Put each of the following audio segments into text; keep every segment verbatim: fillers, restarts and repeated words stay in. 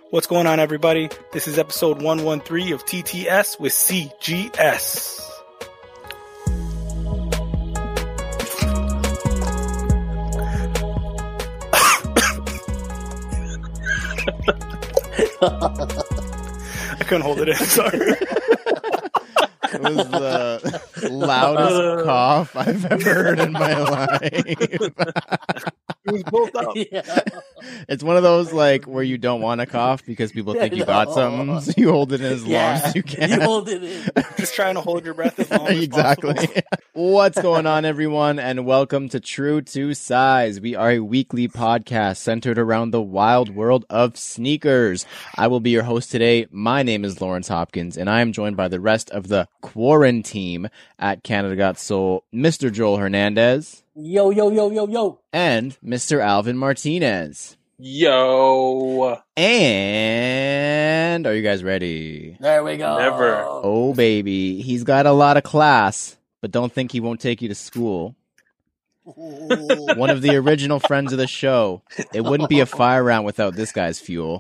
What's going on, everybody? This is episode one thirteen of T T S with C G S. I couldn't hold it in, sorry. It was the loudest cough I've ever heard in my life. It was both up. Yeah. It's one of those like where you don't want to cough because people think you got something, so you hold it in as Yeah. long as you can. You hold it in. Just trying to hold your breath as long as Exactly. possible. What's going on, everyone, and welcome to True to Size. We are a weekly podcast centered around the wild world of sneakers. I will be your host today. My name is Lawrence Hopkins, and I am joined by the rest of the quarantine at Canada Got Soul, Mister Joel Hernandez Yo, yo, yo, yo, yo. and Mister Alvin Martinez. Yo. And are you guys ready? There we go. Never. Oh, baby. He's got a lot of class, but don't think he won't take you to school. One of the original friends of the show. It wouldn't be a fire round without this guy's fuel.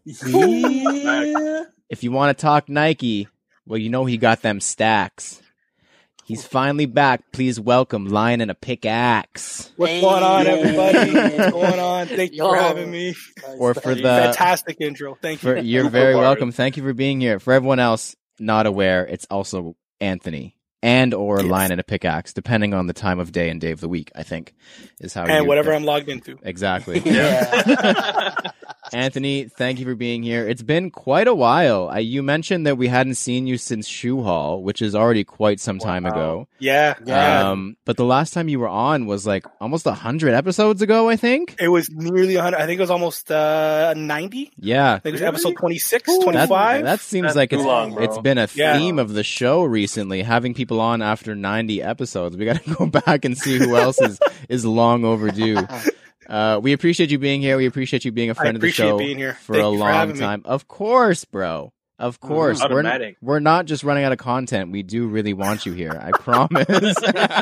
Yeah. If you want to talk Nike, well, you know he got them stacks. He's finally back. Please welcome Lion and a Pickaxe. What's Hey. going on, everybody? What's going on? Thank you for Yo. having me. Or for the Fantastic intro. Thank you. for, you're very welcome. Thank you for being here. For everyone else not aware, it's also Anthony and or Yes. Lion and a Pickaxe, depending on the time of day and day of the week, I think, is how and you whatever I'm logged into. Exactly. Yeah. Anthony, thank you for being here. It's been quite a while. I, you mentioned that we hadn't seen you since Shoe Hall, which is already quite some time Wow. ago. Yeah. Yeah. Um, but the last time you were on was like almost one hundred episodes ago, I think. It was nearly one hundred. I think it was almost uh, ninety. Yeah. I think it was Really? episode twenty-six, Ooh. That, twenty-five. that seems That's like too it's, long, bro. it's been a Yeah. theme of the show recently, having people on after ninety episodes. We got to go back and see who else is, is long overdue. Uh, we appreciate you being here. We appreciate you being a I friend of the appreciate show being here. for Thank a you for long having me. time. Of course, bro. Of course. We're, Automatic. we're not just running out of content. We do really want you here. I promise.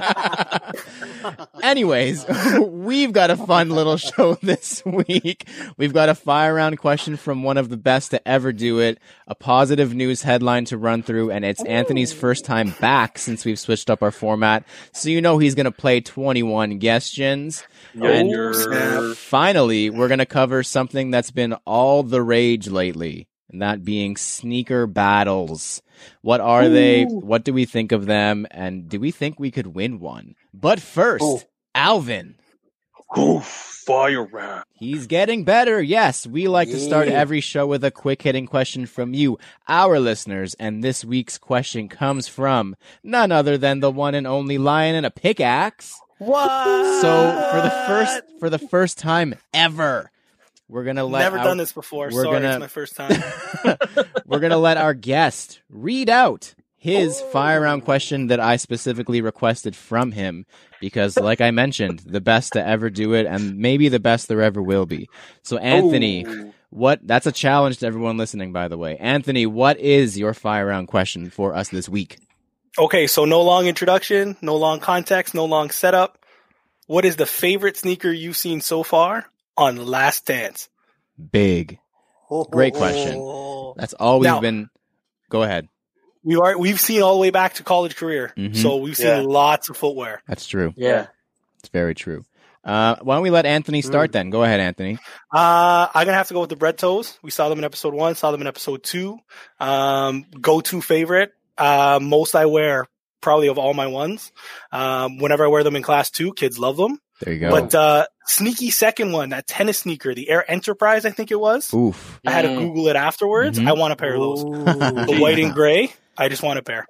Anyways, we've got a fun little show this week. We've got a fire round question from one of the best to ever do it, a positive news headline to run through, and it's Anthony's first time back since we've switched up our format. So you know he's going to play twenty-one questions. And Yo. snap. finally, we're going to cover something that's been all the rage lately, and that being sneaker battles. What are they? What do we think of them? And do we think we could win one? But first, Ooh. Alvin. Ooh, fire rap. He's getting better. Yes, we like to start Yeah. every show with a quick hitting question from you, our listeners. And this week's question comes from none other than the one and only Lion and a Pickaxe. What? So for the first for the first time ever, we're gonna let Never our, done this before. we're Sorry, gonna- it's my first time. we're gonna let our guest read out his fire round question that I specifically requested from him because, like I mentioned, the best to ever do it, and maybe the best there ever will be. So, Anthony, Ooh. what? That's a challenge to everyone listening, by the way. Anthony, what is your fire round question for us this week? Okay, so no long introduction, no long context, no long setup. What is the favorite sneaker you've seen so far on Last Dance? Big. Great question. Oh. That's all we've Now- been. Go ahead. We are we've seen all the way back to college career, Mhm. so we've seen Yeah. lots of footwear. That's true. Yeah. It's very true. Uh, why don't we let Anthony start then? Go ahead, Anthony. Uh, I'm gonna have to go with the Bread Toes. We saw them in episode one, saw them in episode two. Um, go-to favorite, uh, most I wear probably of all my ones. Um, whenever I wear them in class two, kids love them. There you go. But uh, sneaky second one, that tennis sneaker, the Air Enterprise, I think it was. Oof. I had to Mm. Google it afterwards. Mhm. I want a pair of those. The white and gray. I just want a pair.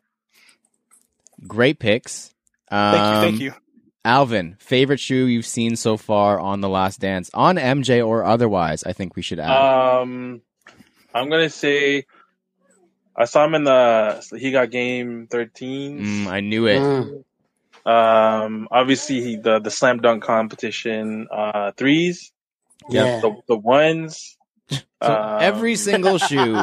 Great picks. Um, Thank you. Thank you. Alvin, favorite shoe you've seen so far on The Last Dance, on M J or otherwise, I think we should add. Um, I'm gonna say I saw him in the He Got Game thirteen. Mm, I knew it. Mm. Um, obviously he, the the slam dunk competition uh threes, Yeah. the the ones. So um, every single shoe.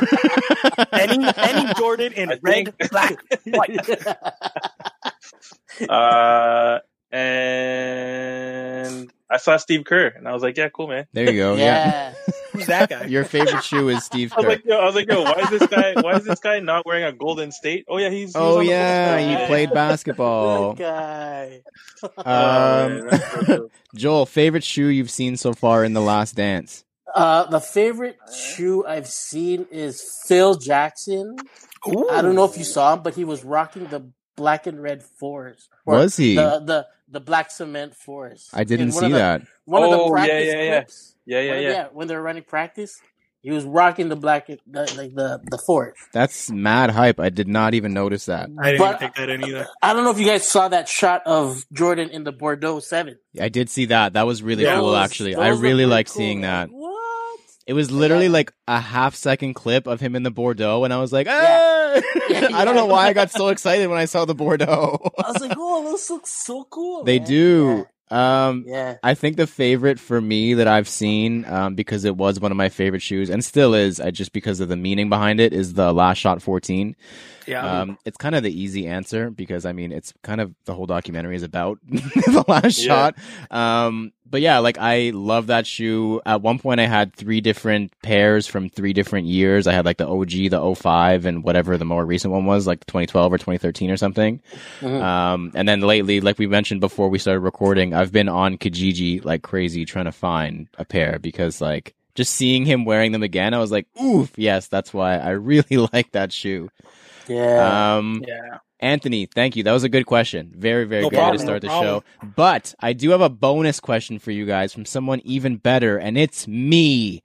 Any any Jordan in I red, think- black, white. uh, and I saw Steve Kerr, and I was like, yeah, cool, man. There you go. Yeah. Yeah. Who's that guy? Your favorite shoe is Steve I was Kerr. like, yo, I was like, yo, why is this guy? Why is this guy not wearing a Golden State? Oh yeah, he's. he was Oh on the yeah, Bulls. he Yeah. played basketball. That guy. Oh, man, Um, that's so cool. Joel, favorite shoe you've seen so far in The Last Dance? Uh, the favorite shoe I've seen is Phil Jackson. Ooh. I don't know if you saw him, but he was rocking the black and red Forest. Or Was he? The, the, the black cement Forest. I didn't In one see of the- that. One of Oh, the yeah, practice yeah, yeah. clips. Yeah, yeah, One of- yeah. When they were running practice, he was rocking the black, the, like the, the Forest. That's mad hype. I did not even notice that. I didn't But- even take that in either. I don't know if you guys saw that shot of Jordan in the Bordeaux seven. I did see that. That was really Yeah. cool, Those- actually. those I look really pretty like cool. seeing that. What? It was literally Yeah. like a half second clip of him in the Bordeaux, and I was like, Yeah. "Ah!" Yeah, I don't know yeah. why I got so excited when I saw the Bordeaux. I was like, oh, those look so cool. They man. do. Um, Yeah. I think the favorite for me that I've seen, um, because it was one of my favorite shoes and still is, I just because of the meaning behind it, is the Last Shot fourteen. Yeah. Um, it's kind of the easy answer because I mean, it's kind of the whole documentary is about the last Yeah. shot. Um, but yeah, like I love that shoe. At one point I had three different pairs from three different years. I had like the O G, the oh five, and whatever the more recent one was, like the twenty twelve or twenty thirteen or something. Mhm. Um, and then lately, like we mentioned before we started recording, I've been on Kijiji like crazy trying to find a pair because like just seeing him wearing them again, I was like, oof, yes, that's why I really like that shoe. Yeah. Um, yeah. Anthony, thank you. That was a good question. Very, very No good problem, way to start no the show. problem. But I do have a bonus question for you guys from someone even better, and it's me.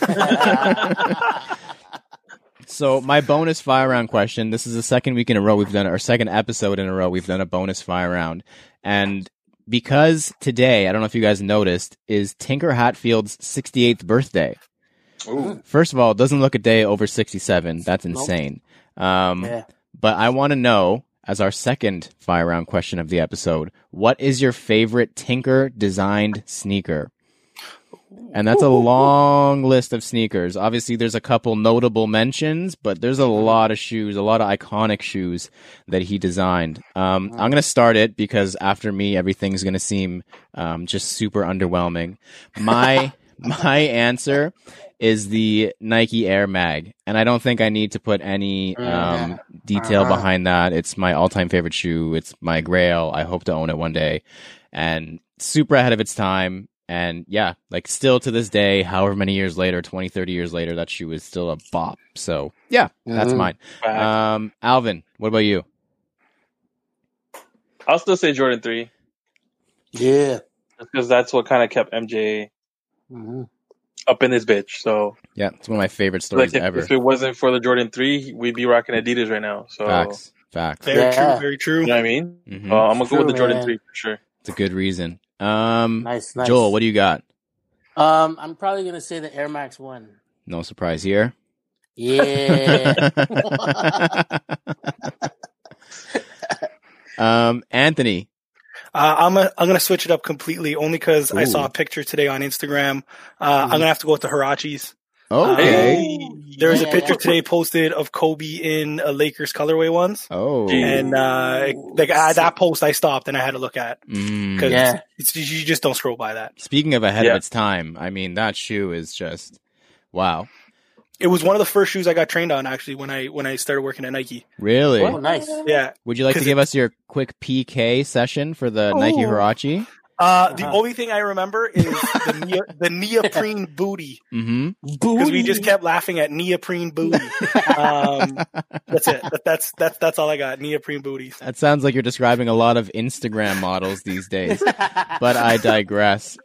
So my bonus fire round question, this is the second week in a row we've done, our second episode in a row, we've done a bonus fire round. And because today, I don't know if you guys noticed, is Tinker Hatfield's sixty-eighth birthday. Ooh. First of all, it doesn't look a day over sixty-seven. That's Nope. insane. Um, Yeah. But I want to know, as our second fire round question of the episode, what is your favorite Tinker designed sneaker? And that's a long list of sneakers. Obviously, there's a couple notable mentions, but there's a lot of shoes, a lot of iconic shoes that he designed. Um, I'm going to start it because after me, everything's going to seem um, just super underwhelming. My my answer is the Nike Air Mag, and I don't think I need to put any um, detail Uh-huh. behind that. It's my all-time favorite shoe. It's my grail. I hope to own it one day, and super ahead of its time. And yeah, like still to this day, however many years later, twenty, thirty years later, that shoe is still a bop. So yeah, that's Mhm. mine. Fact. Um, Alvin, what about you? I'll still say Jordan three, Yeah. because that's what kind of kept M J hmm up in his bitch. So Yeah, it's one of my favorite stories like if, ever. if it wasn't for the Jordan three, we'd be rocking Adidas right now. So Facts, facts. Very Yeah. true. Very true. you know what I mean? Mhm. Uh, I'm gonna go with the True, Jordan man. three for sure. It's a good reason. Um, Nice, nice. Joel, what do you got? Um, I'm probably gonna say the Air Max One. No surprise here. Yeah. um, Anthony. Uh, I'm a, I'm gonna switch it up completely only because I Ooh. saw a picture today on Instagram. Uh, I'm gonna have to go with the Hirachis. Okay. Uh, there was a Yeah. picture today posted of Kobe in a Lakers colorway ones, Oh. and uh, like I, that post I stopped and I had to look at Mm. because Yeah. it's, you just don't scroll by that. Speaking of ahead Yeah. of its time, I mean that shoe is just wow. It was one of the first shoes I got trained on actually when I when I started working at Nike. Really? Oh, nice. Yeah. Would you like to 'Cause give us your quick P K session for the Nike Oh. Huarache? Uh, the Uh-huh. only thing I remember is the neo- the neoprene booty Mm-hmm. because we just kept laughing at neoprene booty. Um, that's it. That, that's that's that's all I got. Neoprene booties. That sounds like you're describing a lot of Instagram models these days. But I digress.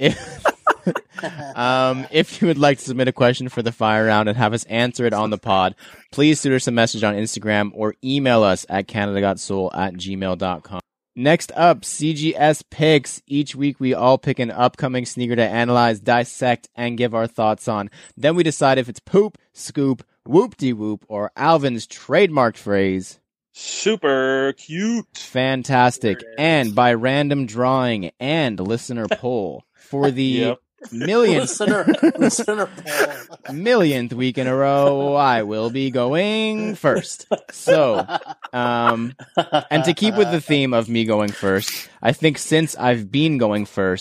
um, if you would like to submit a question for the fire round and have us answer it on the pod, please shoot us a message on Instagram or email us at canadagotssoul at gmail dot com. Next up, C G S picks. Each week we all pick an upcoming sneaker to analyze, dissect, and give our thoughts on. Then we decide if it's poop, scoop, whoop-de-whoop, or Alvin's trademarked phrase, Super cute. fantastic. There it is. And by random drawing and listener poll for the Yep. millionth listener, listener poll. millionth week in a row, I will be going first. So, um, and to keep with the theme of me going first, I think since I've been going first,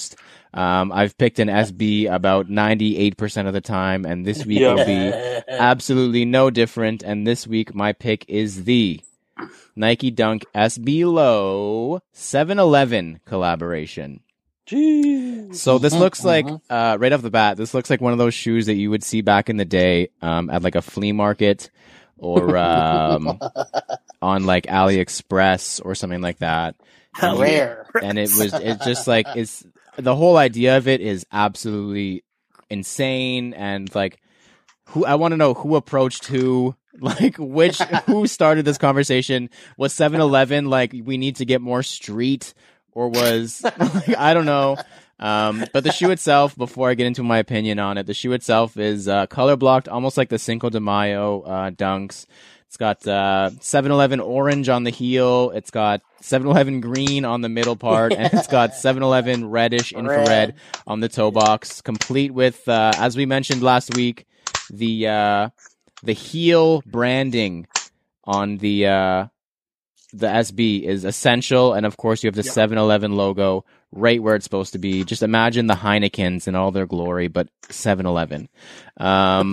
Um, I've picked an S B about ninety-eight percent of the time, and this week Yeah. will be absolutely no different. And this week, my pick is the Nike Dunk S B Low seven eleven collaboration. Jeez. So this Mhm, looks like, mhm. uh, right off the bat, this looks like one of those shoes that you would see back in the day um, at like a flea market or um, on like AliExpress or something like that. And you- Rare. and it was it's just like it's the whole idea of it is absolutely insane, and like who I want to know who approached who, like which who started this conversation. Was seven eleven like we need to get more street, or was like, I don't know. Um, but the shoe itself, before I get into my opinion on it, the shoe itself is uh, color blocked, almost like the Cinco de Mayo uh, Dunks. It's got uh, seven eleven orange on the heel. It's got seven eleven green on the middle part, and it's got seven eleven reddish infrared Red. on the toe box, complete with, uh, as we mentioned last week, the uh, the heel branding on the uh, the S B is essential, and of course you have the Yep. seven eleven logo right where it's supposed to be. Just imagine the Heinekens in all their glory, but seven eleven. Um,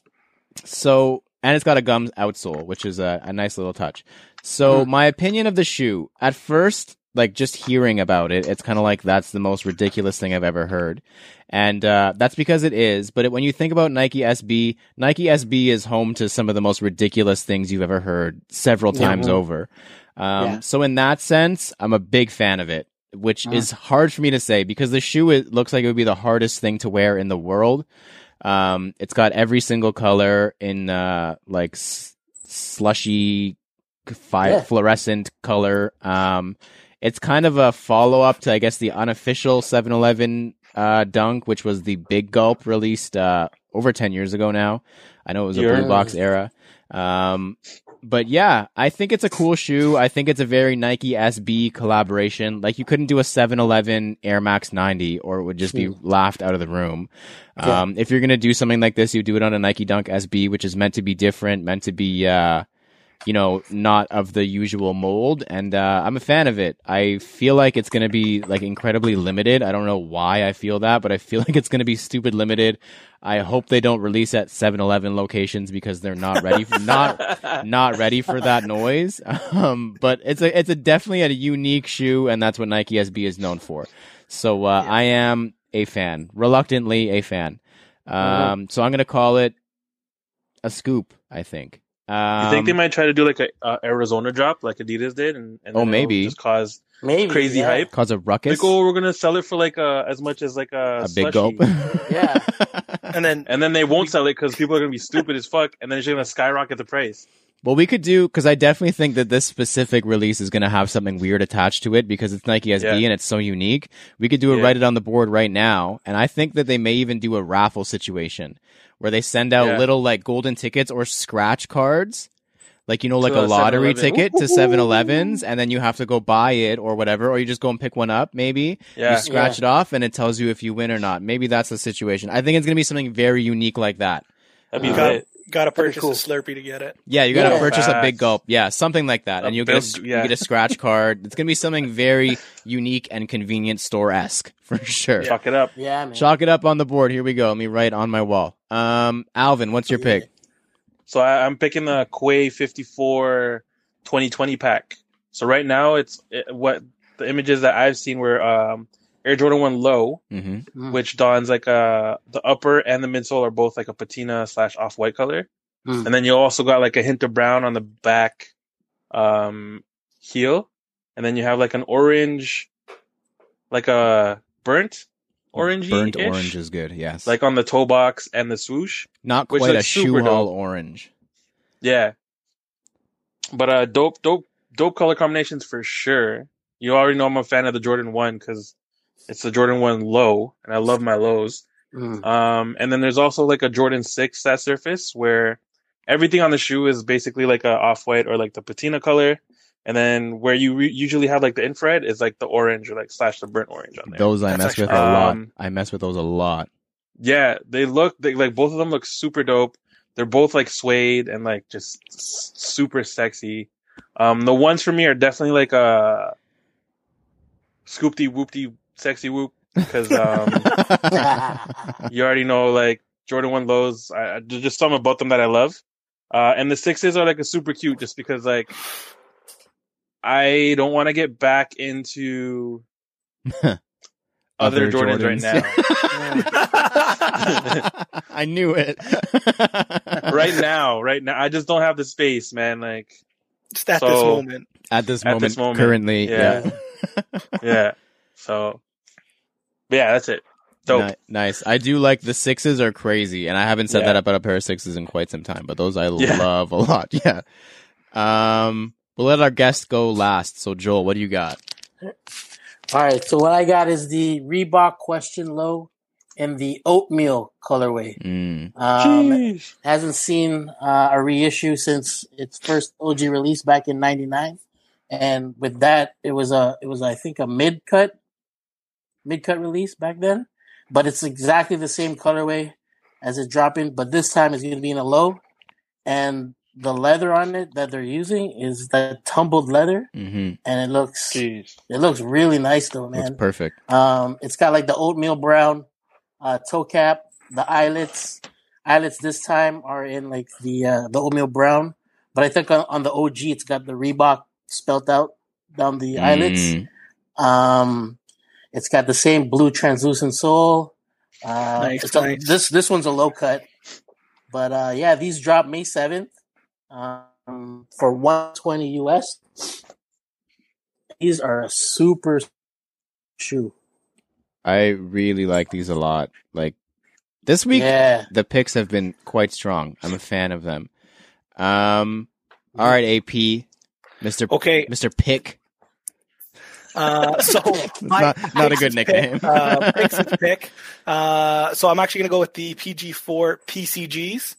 so, and it's got a gum outsole, which is a, a nice little touch. So, my opinion of the shoe, at first, like just hearing about it, it's kind of like that's the most ridiculous thing I've ever heard. And uh, that's because it is. But it, when you think about Nike S B, Nike S B is home to some of the most ridiculous things you've ever heard several times Mhm. over. Um, Yeah. So in that sense, I'm a big fan of it, which Mhm. is hard for me to say because the shoe it looks like it would be the hardest thing to wear in the world. Um, it's got every single color in uh, like s- slushy, fi- Yeah. fluorescent color. Um, it's kind of a follow up to, I guess, the unofficial seven eleven uh, Dunk, which was the Big Gulp released uh, over ten years ago now. I know it was a Yeah. blue box era. Um, but yeah, I think it's a cool shoe. I think it's a very Nike S B collaboration. Like you couldn't do a seven eleven Air Max ninety or it would just be laughed out of the room. Yeah. Um, if you're going to do something like this, you do it on a Nike Dunk S B, which is meant to be different, meant to be, uh, you know, not of the usual mold. And, uh, I'm a fan of it. I feel like it's going to be like incredibly limited. I don't know why I feel that, but I feel like it's going to be stupid limited. I hope they don't release at seven eleven locations because they're not ready for, not, not ready for that noise. Um, but it's a, it's a definitely a unique shoe, and that's what Nike S B is known for. So, uh, I am a fan, reluctantly a fan. Um, so I'm going to call it a scoop, I think. Um, You think they might try to do like a uh, Arizona drop like Adidas did, and, and Oh, then it'll maybe. just cause Maybe crazy yeah. hype. cause a ruckus? Like, oh, we're gonna sell it for like uh, as much as like a, a big slushy. gulp? Yeah. And then And then they won't sell it because people are gonna be stupid as fuck, and then it's gonna skyrocket the price. Well, we could do, because I definitely think that this specific release is going to have something weird attached to it because it's Nike S B Yeah. and it's so unique. We could do it, Yeah. write it on the board right now. And I think that they may even do a raffle situation where they send out Yeah. little like golden tickets or scratch cards. Like, you know, like To a a lottery 7-Eleven. ticket to seven elevens, and then you have to go buy it or whatever, or you just go and pick one up, maybe. Yeah. You scratch Yeah. it off and it tells you if you win or not. Maybe that's the situation. I think it's going to be something very unique like that. That'd be you Uh, got lit. got to That'd be purchase cool. a Slurpee to get it. Yeah, you got to Yeah. purchase a Facts. big gulp. Yeah, something like that. A And you'll get a, big- yeah. you get a scratch card. It's going to be something very unique and convenient store-esque for sure. Chalk it up. Yeah, man. Chalk it up on the board. Here we go. Let me write on my wall. Um, Alvin, what's your pick? So I, I'm picking the Quay fifty-four twenty twenty pack. So right now, it's it, what the images that I've seen were um, Air Jordan One Low, Mm-hmm. Mm. which dons like a the upper and the midsole are both like a patina slash off white color, Mm. and then you also got like a hint of brown on the back um, heel, and then you have like an orange, like a burnt orangey, Burnt orange is good. Yes. like on the toe box and the swoosh. not which quite a looks shoe super haul dope. orange. Yeah. But uh, dope, dope, dope color combinations for sure. You already know I'm a fan of the Jordan one because it's the Jordan one low, and I love my lows. Mm. Um, and then there's also like a Jordan six that surface where everything on the shoe is basically like a off white or like the patina color, and then where you re- usually have like the infrared is like the orange or like slash the burnt orange on there. Those I That's mess actually- with a lot. Um, I mess with those a lot. Yeah, they look they, like both of them look super dope. They're both like suede and like just s- super sexy. Um, the ones for me are definitely like a scoopty whoopty sexy whoop. because um, you already know like Jordan one lows. I, I, there's just some about them that I love, uh, and the sixes are like a super cute just because like I don't want to get back into other, Other Jordans, Jordans. right now. I knew it. right now, right now, I just don't have the space, man. Like Just at So- this moment. At this At moment, this moment, currently, yeah. yeah. yeah, so but yeah, that's it. Dope. Ni- nice. I do like the sixes are crazy, and I haven't said Yeah. that about a pair of sixes in quite some time, but those I Yeah. love a lot. Yeah. Um, we'll let our guest go last. So Joel, what do you got? All right, so what I got is the Reebok Question Low in the oatmeal colorway. Mm. Um, Jeez. hasn't seen uh, a reissue since its first O G release back in ninety-nine, and with that, it was a it was I think a mid cut mid cut release back then, but it's exactly the same colorway as it dropping, but this time it's going to be in a low, and the leather on it that they're using is the tumbled leather, Mm-hmm. and it looks Jeez. it looks really nice though, That's man. perfect. Um, it's got like the oatmeal brown uh, toe cap, the eyelets. Eyelets this time are in like the uh, the oatmeal brown, but I think on, on the O G it's got the Reebok spelt out down the eyelets. Mm. Um, it's got the same blue translucent sole. Uh, Nice, it's a- nice. This this one's a low cut, but uh, yeah, these drop May seventh um, for one twenty U S. These are a super shoe. I really like these a lot. Like this week, Yeah. the picks have been quite strong. I'm a fan of them. Um, all right, A P, Mister Okay. Mister Pick. Uh, so my Not, not a good Pix's nickname. Pick, uh, Pix's pick. Uh, so I'm actually going to go with the P G four P C Gs.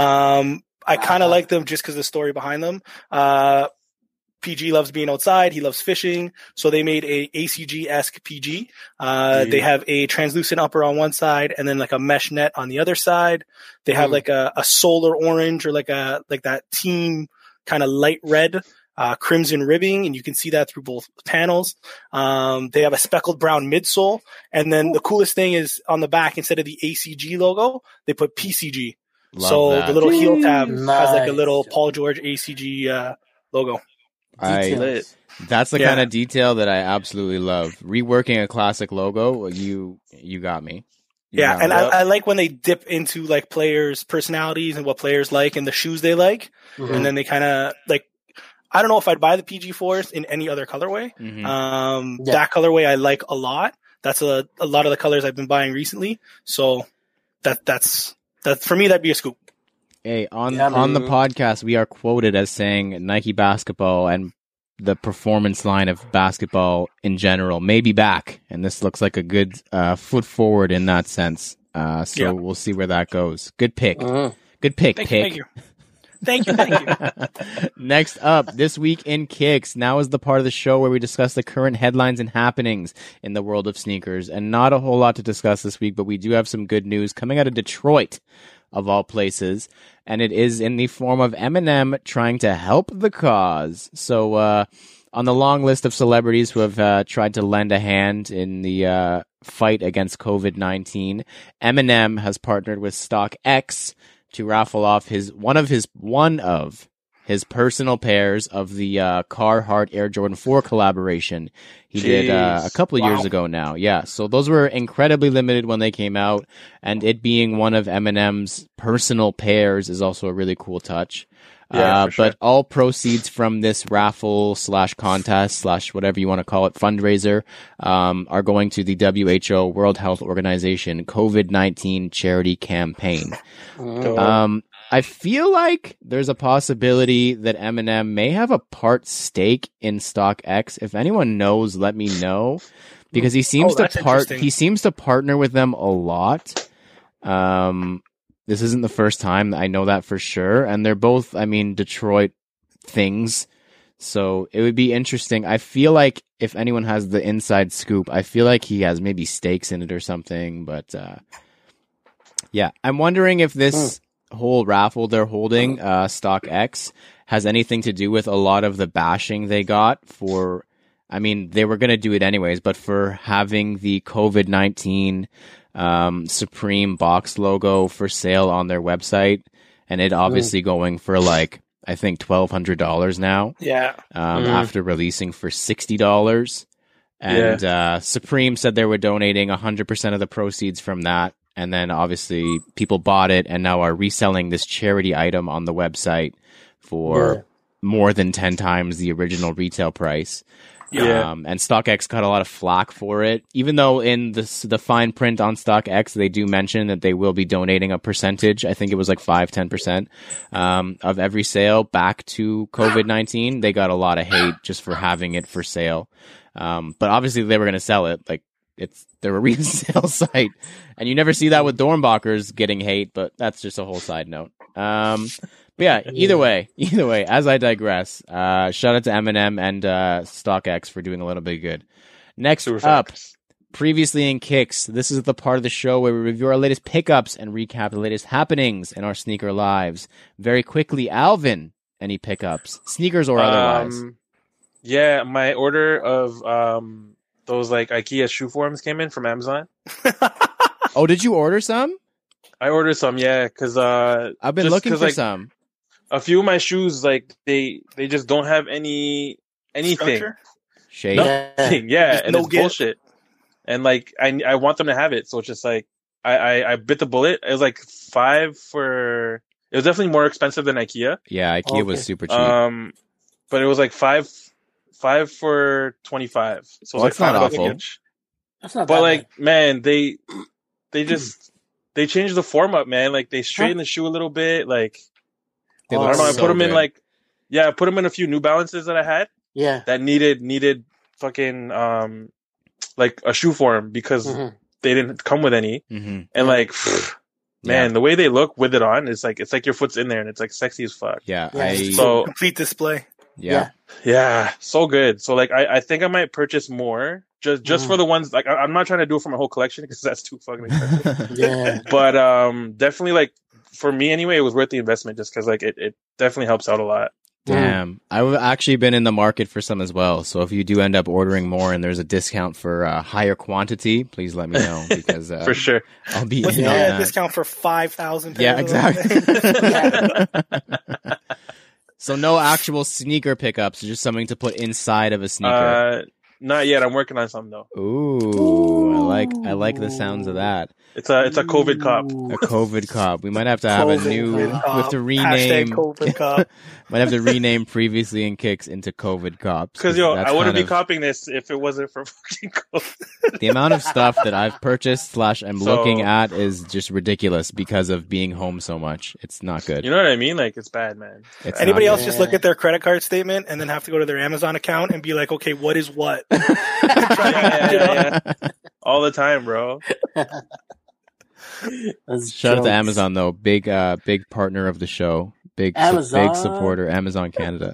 Um, I kind of Wow. like them just because the story behind them. Uh, P G loves being outside. He loves fishing. So they made a A C G-esque P G. Uh, Yeah. they have a translucent upper on one side and then like a mesh net on the other side. They have Mm. like a, a solar orange or like a, like that team kind of light red, uh, crimson ribbing. And you can see that through both panels. Um, they have a speckled brown midsole. And then the coolest thing is on the back, instead of the A C G logo, they put P C G. Love so that. the little heel tab Nice. has like a little Paul George A C G, uh, logo. I Details. Lit. That's the Yeah. kind of detail that I absolutely love. Reworking a classic logo, you you got me. You Yeah, got and me. I, I like when they dip into like players' personalities and what players like and the shoes they like, Mhm. and then they kind of like. I don't know if I'd buy the P G fours in any other colorway. Mhm. Um, Yeah. That colorway I like a lot. That's a a lot of the colors I've been buying recently. So that that's that for me that'd be a scoop. Hey, on Yeah, on the man. podcast, we are quoted as saying Nike basketball and the performance line of basketball in general may be back, and this looks like a good uh, foot forward in that sense. Uh, so Yeah. we'll see where that goes. Good pick. Mhm. Good pick, Thank you, pick. thank you, thank you, thank you. Next up, this week in Kicks. Now is the part of the show where we discuss the current headlines and happenings in the world of sneakers. And not a whole lot to discuss this week, but we do have some good news coming out of Detroit, of all places. And it is in the form of Eminem trying to help the cause. So, uh, on the long list of celebrities who have uh, tried to lend a hand in the uh, fight against COVID nineteen, Eminem has partnered with StockX to raffle off his one of his one of his personal pairs of the uh, Carhartt Air Jordan four collaboration. He did uh, a Jeez. couple of Wow. years ago now. Yeah, so those were incredibly limited when they came out, and it being one of Eminem's personal pairs is also a really cool touch. Yeah, uh, for sure. But all proceeds from this raffle slash contest slash whatever you want to call it fundraiser um, are going to the W H O World Health Organization COVID nineteen charity campaign. Mhm. Um, I feel like there's a possibility that Eminem may have a part stake in StockX. If anyone knows, let me know, because he seems Oh, to that's part interesting. he seems to partner with them a lot. Um, this isn't the first time, I know that for sure, and they're both, I mean, Detroit things. So it would be interesting. I feel like if anyone has the inside scoop, I feel like he has maybe stakes in it or something. But uh, yeah, I'm wondering if this whole raffle they're holding, uh, StockX, has anything to do with a lot of the bashing they got for I mean, they were going to do it anyways, but for having the COVID nineteen um, Supreme box logo for sale on their website, and it obviously mm. going for like, I think twelve hundred dollars now. Yeah. Um, Mm. After releasing for sixty dollars. And Yeah. uh, Supreme said they were donating one hundred percent of the proceeds from that. And then obviously people bought it and now are reselling this charity item on the website for Yeah. more than ten times the original retail price. Yeah. Um, and StockX got a lot of flack for it, even though in the the fine print on StockX they do mention that they will be donating a percentage. I think it was like five, ten percent um, of every sale back to COVID nineteen. They got a lot of hate just for having it for sale, um, but obviously they were going to sell it. Like it's they're a resale site, and you never see that with Dornbachers getting hate. But that's just a whole side note. Um, But yeah, either way, either way, as I digress, uh, shout out to Eminem and uh, StockX for doing a little bit of good. Next Super up, facts. previously in Kicks, this is the part of the show where we review our latest pickups and recap the latest happenings in our sneaker lives. Very quickly, Alvin, any pickups, sneakers or otherwise? Um, yeah, my order of um those like IKEA shoe forms came in from Amazon. Oh, did you order some? I ordered some, yeah, because uh, I've been just looking 'cause, for like, some. a few of my shoes, like they they just don't have any anything. Structure? Shade. Yeah. Nothing. Yeah, Just and no it's get. bullshit. And like I I want them to have it, so it's just like I, I I bit the bullet. It was like five for. It was definitely more expensive than IKEA. Yeah, IKEA was Okay. super cheap. Um, but it was like five five for twenty five. So Well, it was that's like not five bucks awful. each. That's not But that like, bad. man, they they just they changed the form up, man. Like they straightened the shoe a little bit. Like They Oh, I look don't know. I so put them in good. like yeah, I put them in a few New Balances that I had Yeah. that needed needed fucking um like a shoe form because Mhm. they didn't come with any. hmm And like pfft, man, the way they look with it on, it's like it's like your foot's in there and it's like sexy as fuck. Yeah, Yeah, I it's So Complete display. yeah. yeah, so good. So like I, I think I might purchase more just just Mhm. for the ones like I, I'm not trying to do it for my whole collection because that's too fucking expensive. Yeah. But um, definitely like for me anyway, it was worth the investment just because like it, it definitely helps out a lot. Damn. I've actually been in the market for some as well. So if you do end up ordering more and there's a discount for a higher quantity, please let me know because uh, For sure. I'll be With in yeah. on a that. discount for five thousand. Yeah, exactly. So no actual sneaker pickups, just something to put inside of a sneaker. Uh, not yet. I'm working on some though. Ooh, I like I like the sounds of that. It's a it's a COVID cop. A COVID cop. We might have to have a COVID new. We cop. have to Hashtag rename. COVID cop. Might have to rename previously in Kicks into COVID cops. Because yo, that's I wouldn't kind be of- copying this if it wasn't for fucking COVID. The amount of stuff that I've purchased slash I'm So- looking at is just ridiculous because of being home so much. It's not good. You know what I mean? Like it's bad, man. It's Anybody not else good. just look at their credit card statement and then have to go to their Amazon account and be like, okay, what is what? yeah, yeah, yeah. All the time, bro. That's Shout out to jokes. Amazon though, big uh big partner of the show, big su- Amazon. big supporter, Amazon Canada.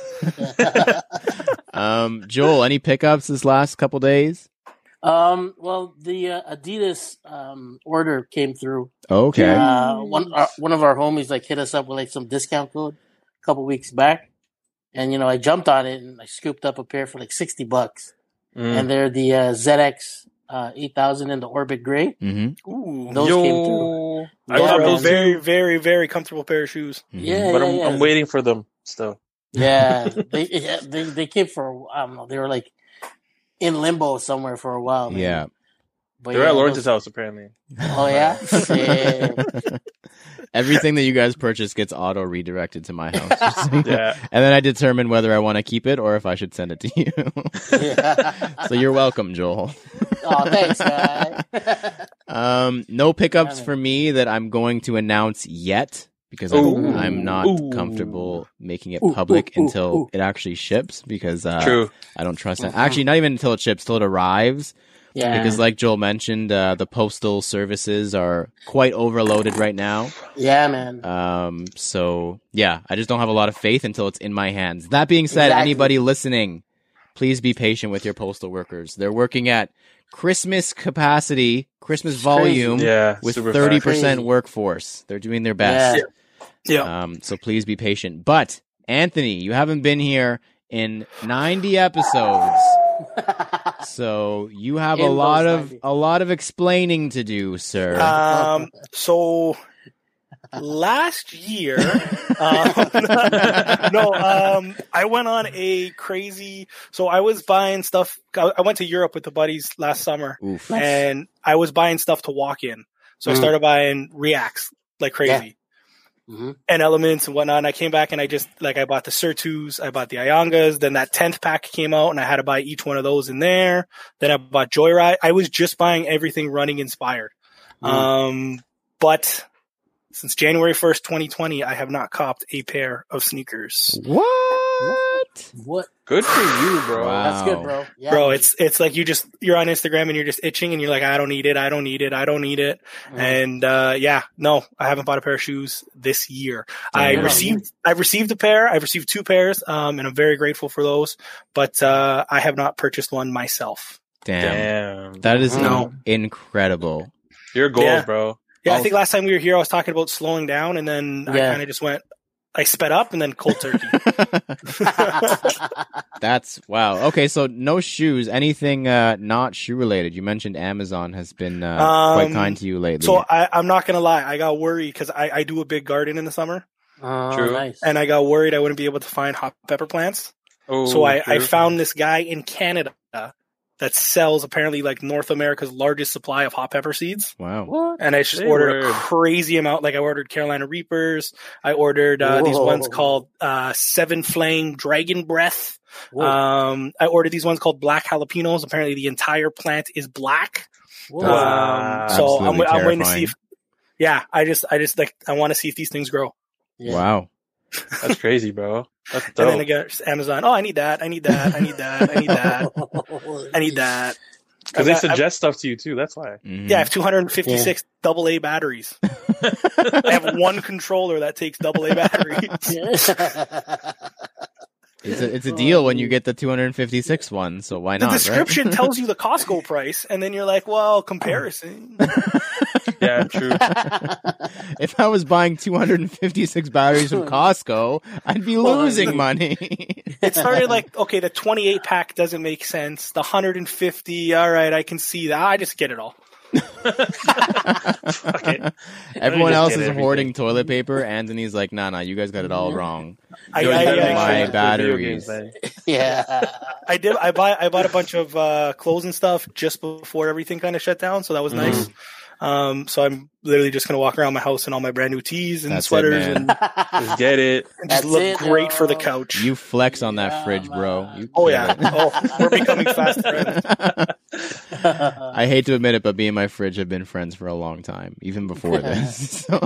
um, Joel, any pickups this last couple days? Um. Well, the uh, Adidas um order came through. Okay, Uh, one uh, one of our homies like hit us up with like some discount code a couple weeks back, and you know I jumped on it and I scooped up a pair for like sixty bucks, Mm. and they're the uh, Z X uh, eight thousand in the Orbit Gray. hmm Ooh. Those Yo, came through. I Yeah, got man. those very, too, very, very comfortable pair of shoes. Yeah, but yeah, I'm, yeah. I'm waiting for them still. Yeah, they, yeah, they they came for I don't know. They were like in limbo somewhere for a while. Man. yeah. but They're yeah, at Lawrence's those- house apparently. Oh yeah, Shit. Everything that you guys purchase gets auto redirected to my house. just so you know. Yeah. And then I determine whether I want to keep it or if I should send it to you. Yeah. So you're welcome, Joel. Oh, thanks, guy. Um, no pickups Yeah, man. for me that I'm going to announce yet because I'm, Ooh. I'm not Ooh. comfortable making it Ooh, public ooh, ooh, until ooh. it actually ships because uh, True. I don't trust it. Mhm. Actually, not even until it ships, till it arrives. Yeah, Because like Joel mentioned, uh, the postal services are quite overloaded right now. yeah, man. Um, so yeah, I just don't have a lot of faith until it's in my hands. That being said, Exactly. anybody listening, please be patient with your postal workers. They're working at Christmas capacity, Christmas It's volume Yeah. with super thirty fast. percent Crazy. workforce. They're doing their best. Yeah. Yeah. Um, so please be patient. But Anthony, you haven't been here in ninety episodes. So you have a In lot those of ninety. a lot of explaining to do, sir. Um, so last year, um, no, um, I went on a crazy. So I was buying stuff. I I went to Europe with the buddies last summer, Oof. Nice. and I was buying stuff to walk in. So I Mm. started buying Reacts like crazy. hmm And elements and whatnot. And I came back and I just like I bought the Surtus, I bought the Iangas. Then that tenth pack came out, and I had to buy each one of those in there. Then I bought Joyride. I was just buying everything running inspired. Mm. Um, but since January first, twenty twenty, I have not copped a pair of sneakers. What? What? Good for you, bro. Wow. That's good, bro. Yeah, Bro, man. it's it's like you just you're on Instagram and you're just itching and you're like, I don't need it, I don't need it, I don't need it. Mhm. And uh yeah, no, I haven't bought a pair of shoes this year. I Damn. received I've received a pair, I've received two pairs, um, and I'm very grateful for those, but uh I have not purchased one myself. Damn. Damn. That is No. incredible. You're gold, Yeah. bro. Yeah, I Oh. think last time we were here I was talking about slowing down, and then I Yeah. kind of just went I sped up and then cold turkey. That's wow. Okay, so no shoes. Anything uh, not shoe related? You mentioned Amazon has been uh, quite Um, kind to you lately. So I, I'm not gonna lie, I got worried because I, I do a big garden in the summer, Oh, True. nice. and I got worried I wouldn't be able to find hot pepper plants. Oh, So I, I true. found this guy in Canada that sells apparently like North America's largest supply of hot pepper seeds. wow. What? And I just Hey, ordered a word. crazy amount. Like I ordered Carolina Reapers. I ordered uh, these Whoa. ones called uh, Seven Flame Dragon Breath. Whoa. Um, I ordered these ones called Black Jalapenos. Apparently the entire plant is black. Whoa. Wow. Um, so I'm, Absolutely I'm waiting to see terrifying. if, yeah, I just, I just like, I want to see if these things grow. Yeah. Wow. That's crazy, bro. That's And then I dope. get Amazon. Oh, I need that. I need that. I need that. I need that. I need that. Because they I've got- suggest stuff to you too. That's why. Mhm. Yeah, I have two hundred fifty-six double A batteries. I have one controller that takes double A batteries. It's a, it's a deal when you get the two hundred fifty-six one, so why The not? description right? tells you the Costco price, and then you're like, well, comparison. Yeah, true. If I was buying two hundred fifty-six batteries from Costco, I'd be Well, losing you- money. It started like, okay, the twenty-eight pack doesn't make sense. The one hundred fifty, all right, I can see that. I just get it all. it. Everyone just else get is everything. hoarding toilet paper. Anthony's like, nah, nah, you guys got it all wrong. I, Yo, I, you gotta I- make my sure it's the video batteries. games, man. yeah. I did. I buy. I bought a bunch of uh, clothes and stuff just before everything kind of shut down, so that was Mm-hmm. nice. Um, so I'm literally just gonna walk around my house in all my brand new tees and That's it, sweaters man. and, Just get it. and just That's look it, great for the yo. couch. You flex on that Yeah, fridge, bro. You oh kill yeah. it. Oh, we're becoming fast friends. I hate to admit it, but me and my fridge have been friends for a long time, even before this. So-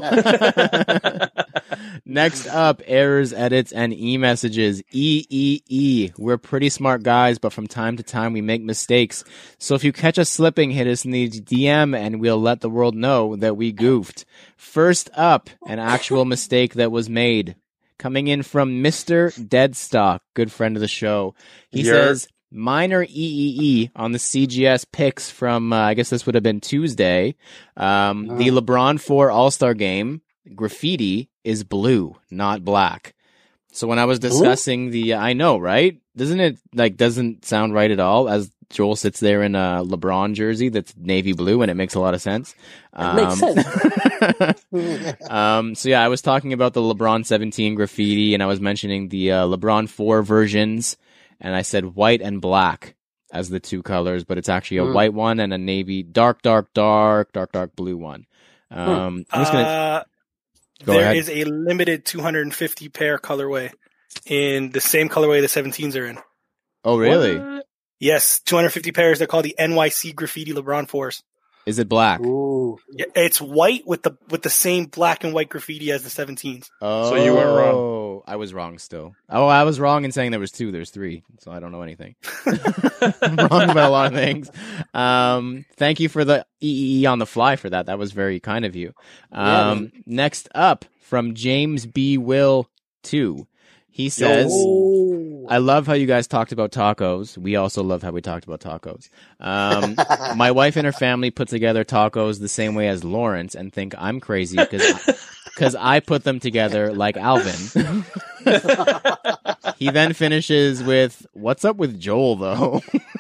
Next up, errors, edits, and e-messages. E E E. We're pretty smart guys, but from time to time we make mistakes. So if you catch us slipping, hit us in the D M and we'll let the world know that we goofed. First up, an actual mistake that was made. Coming in from Mister Deadstock, good friend of the show. He Yer. says, minor E E E on the C G S picks from, uh, I guess this would have been Tuesday. Um, Uh. The LeBron four All-Star game graffiti is blue, not black. So when I was discussing the, I know, right? Doesn't it, like, doesn't sound right at all as Joel sits there in a LeBron jersey that's navy blue and it makes a lot of sense. It makes sense. um, so yeah, I was talking about the LeBron seventeen graffiti and I was mentioning the uh, LeBron four versions and I said white and black as the two colors, but it's actually a Hmm. white one and a navy, dark, dark, dark, dark, dark blue one. Um, I'm just gonna, Uh, Go there ahead. is a limited two hundred fifty pair colorway in the same colorway the seventeens are in. oh really? What? Yes, two hundred fifty pairs. They're called the N Y C Graffiti LeBron fours. Is it black? Ooh. Yeah, it's white with the with the same black and white graffiti as the seventeens. Oh, So you weren't wrong. I was wrong still. Oh, I was wrong in saying there was two. There's three, so I don't know anything. I'm wrong about a lot of things. Um, thank you for the E E E on the fly for that. That was very kind of you. Yeah, Um, next up from James B. Will two, he says. Ooh. I love how you guys talked about tacos. We also love how we talked about tacos. Um, my wife and her family put together tacos the same way as Lawrence and think I'm crazy because because I put them together like Alvin. He then finishes with, "What's up with Joel though?"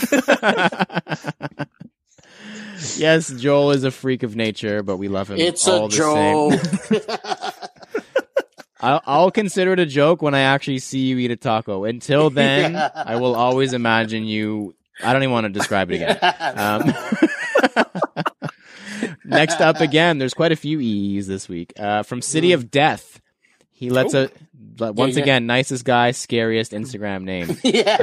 Yes, Joel is a freak of nature, but we love him It's all a the joke. same. I'll, I'll consider it a joke when I actually see you eat a taco. Until then, I will always imagine you. I don't even want to describe it again. Um, next up, again, there's quite a few E Es this week. Uh, from City of Death, he lets Oh. a once yeah. again nicest guy, scariest Instagram name.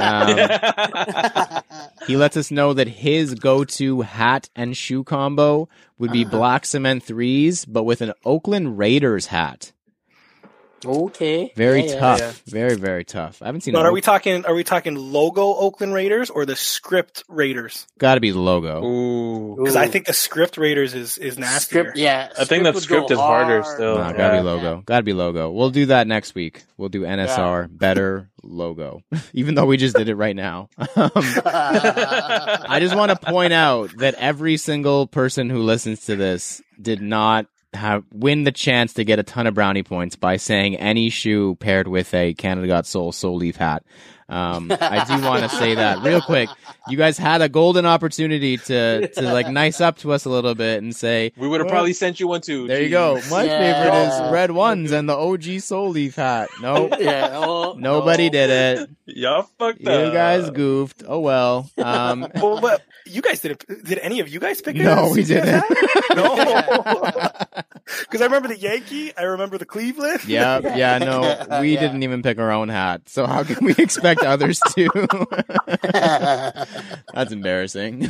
yeah. Um, he lets us know that his go-to hat and shoe combo would be black cement threes, but with an Oakland Raiders hat. Okay. Very Yeah, yeah. tough. yeah. Very, very tough. I haven't seen But it. are we talking? Are we talking logo Oakland Raiders or the script Raiders? Gotta be the logo. Ooh. Because I Ooh. think the script Raiders is is nastier. Script, yeah. I think that would script go is harder hard. still. No, Yeah. gotta be logo. Gotta be logo. We'll do that next week. We'll do N S R, Yeah. better logo. Even though we just did it right now. Um, I just want to point out that every single person who listens to this did not have win the chance to get a ton of brownie points by saying any shoe paired with a Canada Got Soul Soul Leaf hat. Um, I do want to say that real quick. You guys had a golden opportunity to to like nice up to us a little bit and say, We would have well, probably sent you one too. there you Jeez. go. My Yeah. favorite is red ones and the O G Soul Leaf hat. Nope. yeah. Oh, Nobody no. did it. Y'all fucked You up. guys goofed. Oh well. Um, Well, but you guys didn't. Did any of you guys pick it? no, we didn't. No. Because I remember the Yankee. I remember the Cleveland. Yeah, yeah, no, we Yeah. didn't even pick our own hat. So how can we expect others to? That's embarrassing.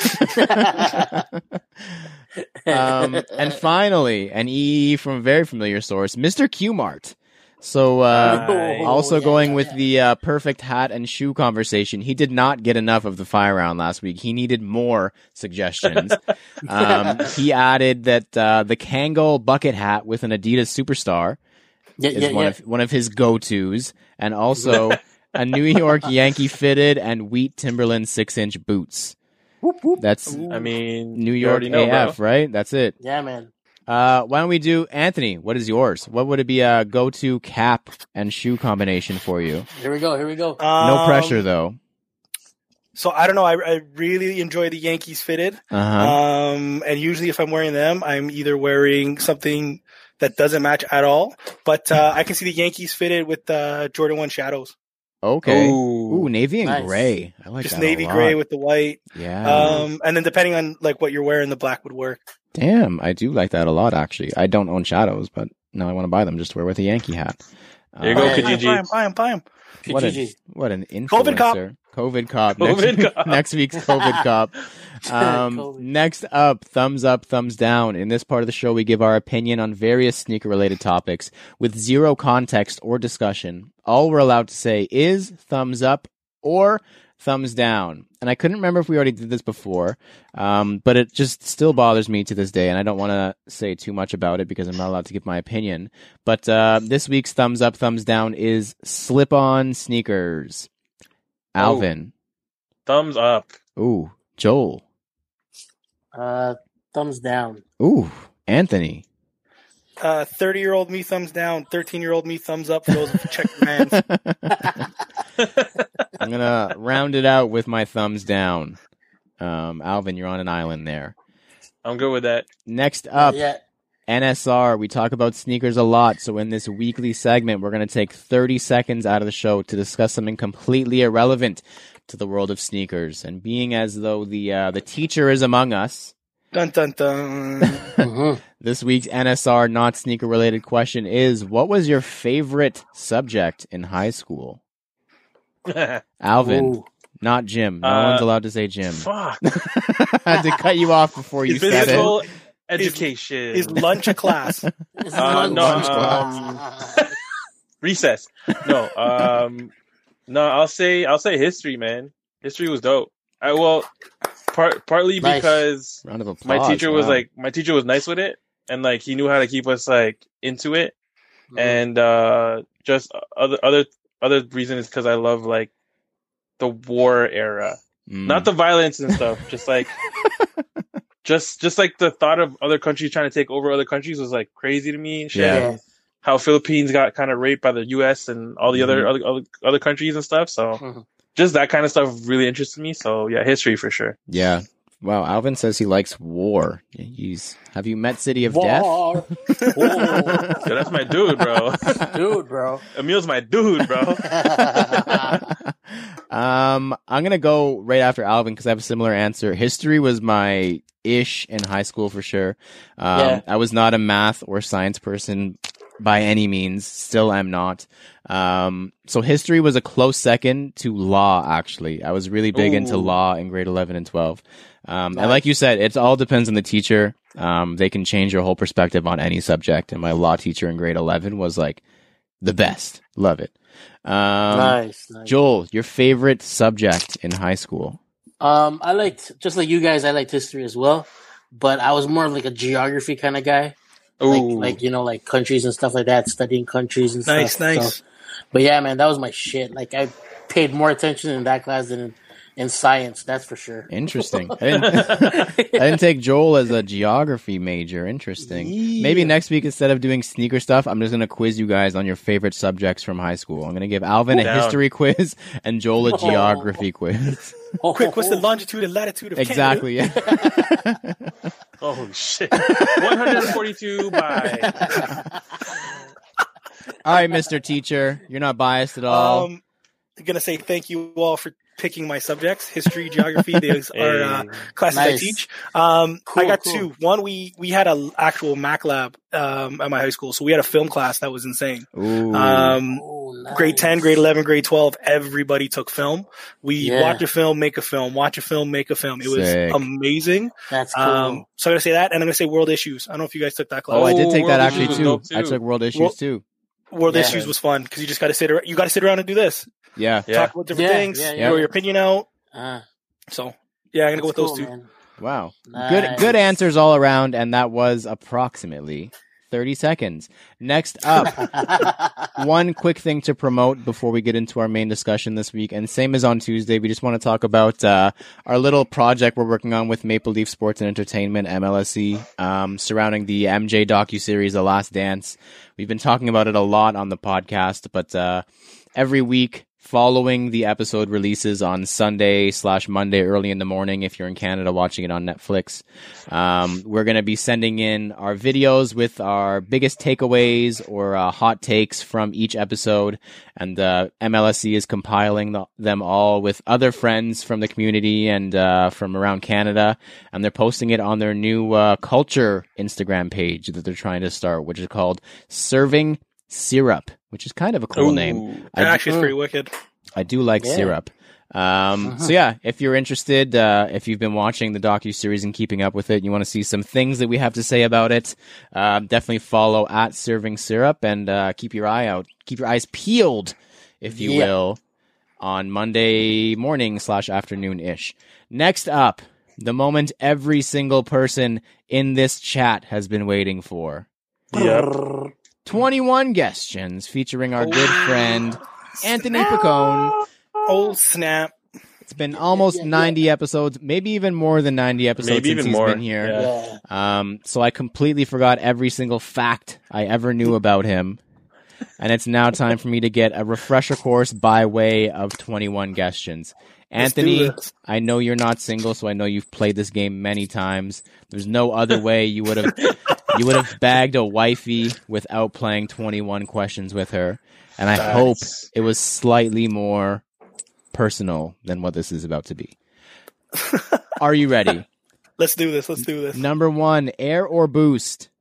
um, and finally, an E E from a very familiar source, Mister Q-Mart. So, uh, Nice. also yeah, going yeah, with yeah. the uh, perfect hat and shoe conversation, he did not get enough of the fire round last week. He needed more suggestions. um, he added that uh, the Kangol bucket hat with an Adidas Superstar Yeah, is yeah, one yeah. of one of his go-tos, and also a New York Yankee fitted and wheat Timberland six-inch boots. Whoop, whoop. That's Ooh. I mean, New you York already know, A F, bro. right? That's it. Yeah, man. Uh, why don't we do Anthony? What is yours? What would it be a go-to cap and shoe combination for you? Here we go. Here we go. No Um, pressure though. So I don't know. I, I really enjoy the Yankees fitted. Uh huh. Um, and usually if I'm wearing them, I'm either wearing something that doesn't match at all. But uh, I can see the Yankees fitted with uh, Jordan one Shadows. Okay. Ooh. Ooh, navy and Nice. gray. I like Just that navy a lot. gray with the white. Yeah. Um, and then depending on like what you're wearing, the black would work. Damn, I do like that a lot. Actually, I don't own shadows, but now I want to buy them just to wear with a Yankee hat. There you go, Uh, yeah, yeah. Kijiji. Buy him, buy him, buy him. What an, Kijiji. what an influencer. COVID cop. COVID cop. COVID next, cop. next week's COVID cop. Um, COVID. next up, thumbs up, thumbs down. In this part of the show, we give our opinion on various sneaker-related topics with zero context or discussion. All we're allowed to say is thumbs up or thumbs down. And I couldn't remember if we already did this before, um, but it just still bothers me to this day, and I don't want to say too much about it because I'm not allowed to give my opinion. But uh, this week's thumbs up, thumbs down is slip-on sneakers. Alvin. Thumbs up. Ooh. Joel. Uh, thumbs down. Ooh. Anthony. Uh, thirty year old me thumbs down. Thirteen year old me thumbs up for those with check brands. I'm gonna round it out with my thumbs down. Um, Alvin, you're on an island there. I'm good with that. Next up, Yeah. N S R. We talk about sneakers a lot, so in this weekly segment, we're gonna take thirty seconds out of the show to discuss something completely irrelevant to the world of sneakers. And being as though the uh, the teacher is among us, Dun dun dun. Mhm. this week's N S R not sneaker related question is: what was your favorite subject in high school? Alvin. Ooh. Not Jim. No Uh, one's allowed to say Jim. Fuck. I had to cut you off before you said it. Physical education. Is lunch a class? This is Uh, lunch. no, Lunch um, class. Recess. No, um, no. I'll say I'll say history, man. History was dope. I well, part partly Nice. because Round of applause. my teacher was wow. like my teacher was nice with it, and like he knew how to keep us like into it, Mhm. and uh, just other other other reason is because I love like the war era, Mm. not the violence and stuff. Just like just just like the thought of other countries trying to take over other countries was like crazy to me. And shit. Yeah. Yeah. How Philippines got kind of raped by the U S and all the Mhm. other, other other other countries and stuff. So Mhm. just that kind of stuff really interested me. So yeah, history for sure. Yeah. Wow, Alvin says he likes war. He's have you met City of War. Death? War. Yeah, that's my dude, bro. Dude, bro. Emil's my dude, bro. um, I'm gonna go right after Alvin because I have a similar answer. History was my ish in high school for sure. Um, Yeah. I was not a math or science person by any means. Still am not. Um, so history was a close second to law. Actually, I was really big into Ooh. law in grade eleven and twelve. Um, Nice. and like you said, it all depends on the teacher. Um, they can change your whole perspective on any subject. And my law teacher in grade eleven was like the best. Love it. Um, nice, nice. Joel, your favorite subject in high school? Um, I liked, just like you guys, I liked history as well, but I was more of like a geography kind of guy. Like, Ooh. like, you know, like countries and stuff like that, studying countries and Nice, stuff. nice. So, but yeah, man, that was my shit. Like, I paid more attention in that class than in, in science, that's for sure. Interesting. I didn't, I didn't take Joel as a geography major. Interesting. Yeah. Maybe next week, instead of doing sneaker stuff, I'm just going to quiz you guys on your favorite subjects from high school. I'm going to give Alvin a Down. history quiz and Joel a Oh. geography quiz. Quick, what's the longitude and latitude of Exactly. Yeah. Oh shit! one hundred forty-two by. All right, Mister Teacher, you're not biased at Canada? all. Um, I'm gonna say thank you all for picking my subjects: history, geography. These are uh, Hey. classes I Nice. teach. Um, Cool, I got cool. two. One, we we had an actual Mac lab um, at my high school, so we had a film class that was insane. Ooh. Um, Oh, nice. grade ten, grade eleven, grade twelve, everybody took film. We Yeah. watch a film, make a film, watch a film, make a film. It was Sick. amazing. That's cool. Um, so I'm going to say that, and I'm going to say world issues. I don't know if you guys took that class. oh, I did take World that Issues actually was too. dope, I too. took world issues World- too. World Yeah. issues was fun because you just got to sit around, you got to sit around and do this. Yeah. Yeah. Talk about different Yeah, things, yeah, yeah. throw your opinion out. Uh, So yeah, I'm going to go with that's those cool, two. man. Wow. Nice. Good good answers all around, and that was approximately thirty seconds. Next up, one quick thing to promote before we get into our main discussion this week, and same as on Tuesday, we just want to talk about uh, our little project we're working on with Maple Leaf Sports and Entertainment, M L S E, um, surrounding the M J docuseries, The Last Dance. We've been talking about it a lot on the podcast, but uh, every week following the episode releases on Sunday slash Monday early in the morning, if you're in Canada watching it on Netflix, um, we're going to be sending in our videos with our biggest takeaways or uh, hot takes from each episode. And uh, M L S C is compiling the, them all with other friends from the community and uh, from around Canada. And they're posting it on their new uh, culture Instagram page that they're trying to start, which is called Serving Syrup, which is kind of a cool Ooh. name. I That do- actually is pretty wicked. I do like Yeah. syrup. Um, So yeah, if you're interested, uh, if you've been watching the docu-series and keeping up with it, you want to see some things that we have to say about it, uh, definitely follow at Serving Syrup and uh, keep your eye out, keep your eyes peeled, if you Yeah. will, on Monday morning slash afternoon-ish. Next up, the moment every single person in this chat has been waiting for. Yep. twenty-one Questions featuring our good friend Anthony Picone. Oh snap! It's been almost yeah, yeah. ninety episodes, maybe even more than ninety episodes Maybe since even he's more. been here. Yeah. Yeah. Um, so I completely forgot every single fact I ever knew about him. And it's now time for me to get a refresher course by way of twenty-one Questions. Let's do Anthony, this. I know you're not single, so I know you've played this game many times. There's no other way you would have you would have bagged a wifey without playing twenty-one questions with her. And I Facts. hope it was slightly more personal than what this is about to be. Are you ready? Let's do this. Let's do this. Number one, air or boost.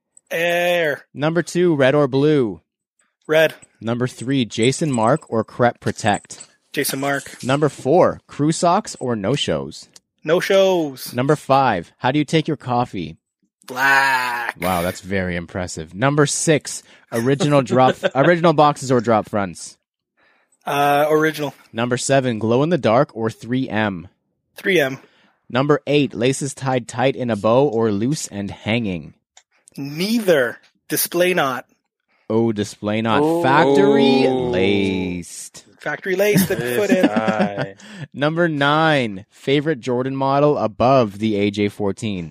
Air, Number two, red or blue. red, Number three, Jason Mark or Crep Protect. Jason Mark. Number four, crew socks or no shows. No shows. Number five, how do you take your coffee? Black. Wow, that's very impressive. Number six, original drop, original boxes or drop fronts. Uh, original. Number seven, glow in the dark or three M. three M. Number eight, laces tied tight in a bow or loose and hanging. Neither. Display not. Oh, display not. Oh. Factory laced. Factory lace. Put the foot This in. guy. Number nine, favorite Jordan model above the A J fourteen.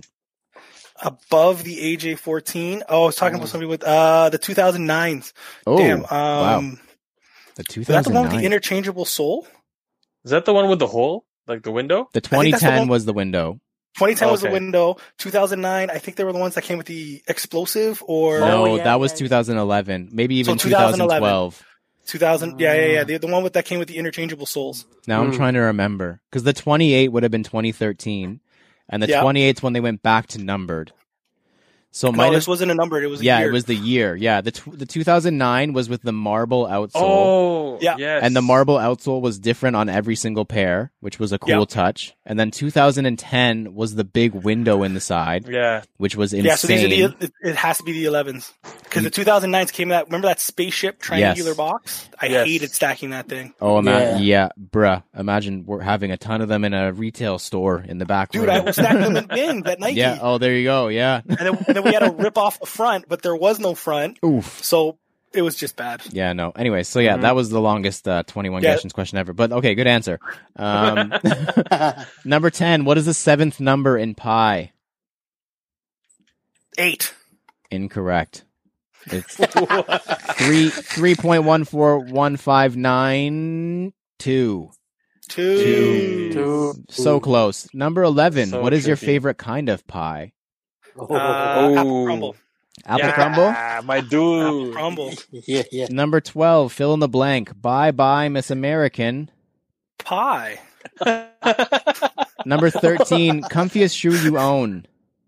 Above the A J fourteen. Oh, I was talking about somebody with uh the two thousand nines. Oh, Damn. Um, wow. The is that the one with the two thousand nine. interchangeable sole? Is that the one with the hole, like the window? The that's the twenty ten one- was the window. twenty ten was the Okay. window. two thousand nine, I think they were the ones that came with the explosive, or No, Oh, yeah, that was yeah, yeah. two thousand eleven, maybe even So twenty eleven. twenty twelve. two thousand. Yeah, yeah, yeah. The, the one with that came with the interchangeable souls. Now I'm Mm. trying to remember because the twenty-eight would have been twenty thirteen, and the Yeah. twenty-eight's when they went back to numbered. So it No, might this have, wasn't a number. It was a yeah, year. it was the year. Yeah, the tw- the two thousand nine was with the marble outsole, Oh, Yeah. yes. and the marble outsole was different on every single pair, which was a cool Yep. touch. And then two thousand ten was the big window in the side, Yeah. which was insane. Yeah, so these are the. It, it has to be the elevens because the two thousand nines came that. Remember that spaceship triangular Yes. box? I Yes. hated stacking that thing, Oh, ima- yeah. Yeah. bruh. Imagine we're having a ton of them in a retail store in the back dude. room. I was stacking them in bins at Nike, Yeah. Oh, there you go. Yeah. and, then, and then we had to rip off the front, but there was no front, Oof. so it was just bad. Yeah. No. Anyway, so yeah, Mhm. that was the longest uh, twenty-one Yeah. questions question ever. But okay, good answer. Um, number ten. What is the seventh number in pi? Eight. Incorrect. It's three three point one four one five nine two. Two. Two. So close. Number eleven. So what is your tricky. favorite kind of pie? Oh, Uh, apple Ooh. crumble. Apple yeah, crumble. my Apple dude. crumble. yeah, yeah. Number twelve. Fill in the blank. Bye bye, Miss American. Pie. Number thirteen. Comfiest shoe you own.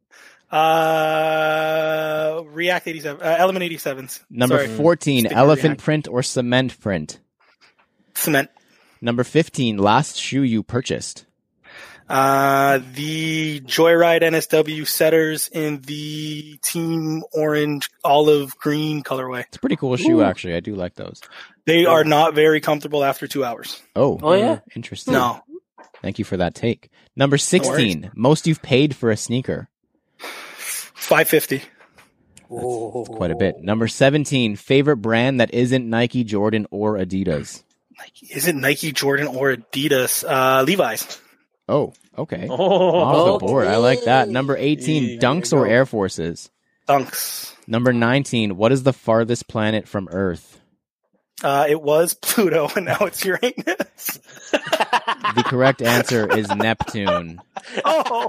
Uh, React eighty-seven. Uh, Element eighty-sevens. Number Sorry. fourteen. Sticker Elephant React. print or cement print. Cement. Number fifteen. Last shoe you purchased. Uh, the Joyride N S W setters in the team orange, olive, green colorway. It's a pretty cool shoe, Ooh. actually. I do like those. They are not very comfortable after two hours. Oh. Oh, yeah? Interesting. No. Thank you for that take. Number sixteen. Most you've paid for a sneaker. five fifty. Oh. Quite a bit. Number seventeen. Favorite brand that isn't Nike, Jordan, or Adidas. Nike. Is it Nike, Jordan, or Adidas? Uh, Levi's. Oh, okay. Oh, Off the board. I like that. Okay. Number eighteen. Yeah, Dunks there you or go. Air Forces. Dunks. Number nineteen. What is the farthest planet from Earth? Uh, it was Pluto, and now it's Uranus. The correct answer is Neptune. Oh,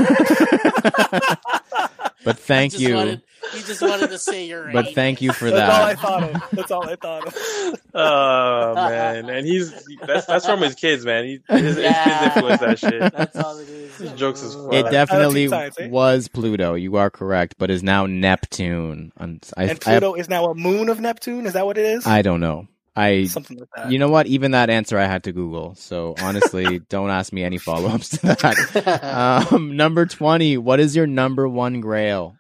But thank Just you. Wanted, you just wanted to say you're right. But thank you for that's all I that. thought of. That's all I thought of. Oh man, and he's that's that's from his kids, man. He, his, Yeah. his kids influenced that shit. That's all it is. His jokes is fun. It definitely Uh, science, eh? was Pluto. You are correct, but is now Neptune. And I, And Pluto is now a moon of Neptune. Is that what it is? I, I don't know. I Something like that. You know what? Even that answer I had to Google. So honestly, don't ask me any follow ups to that. Um, number twenty. What is your number one grail?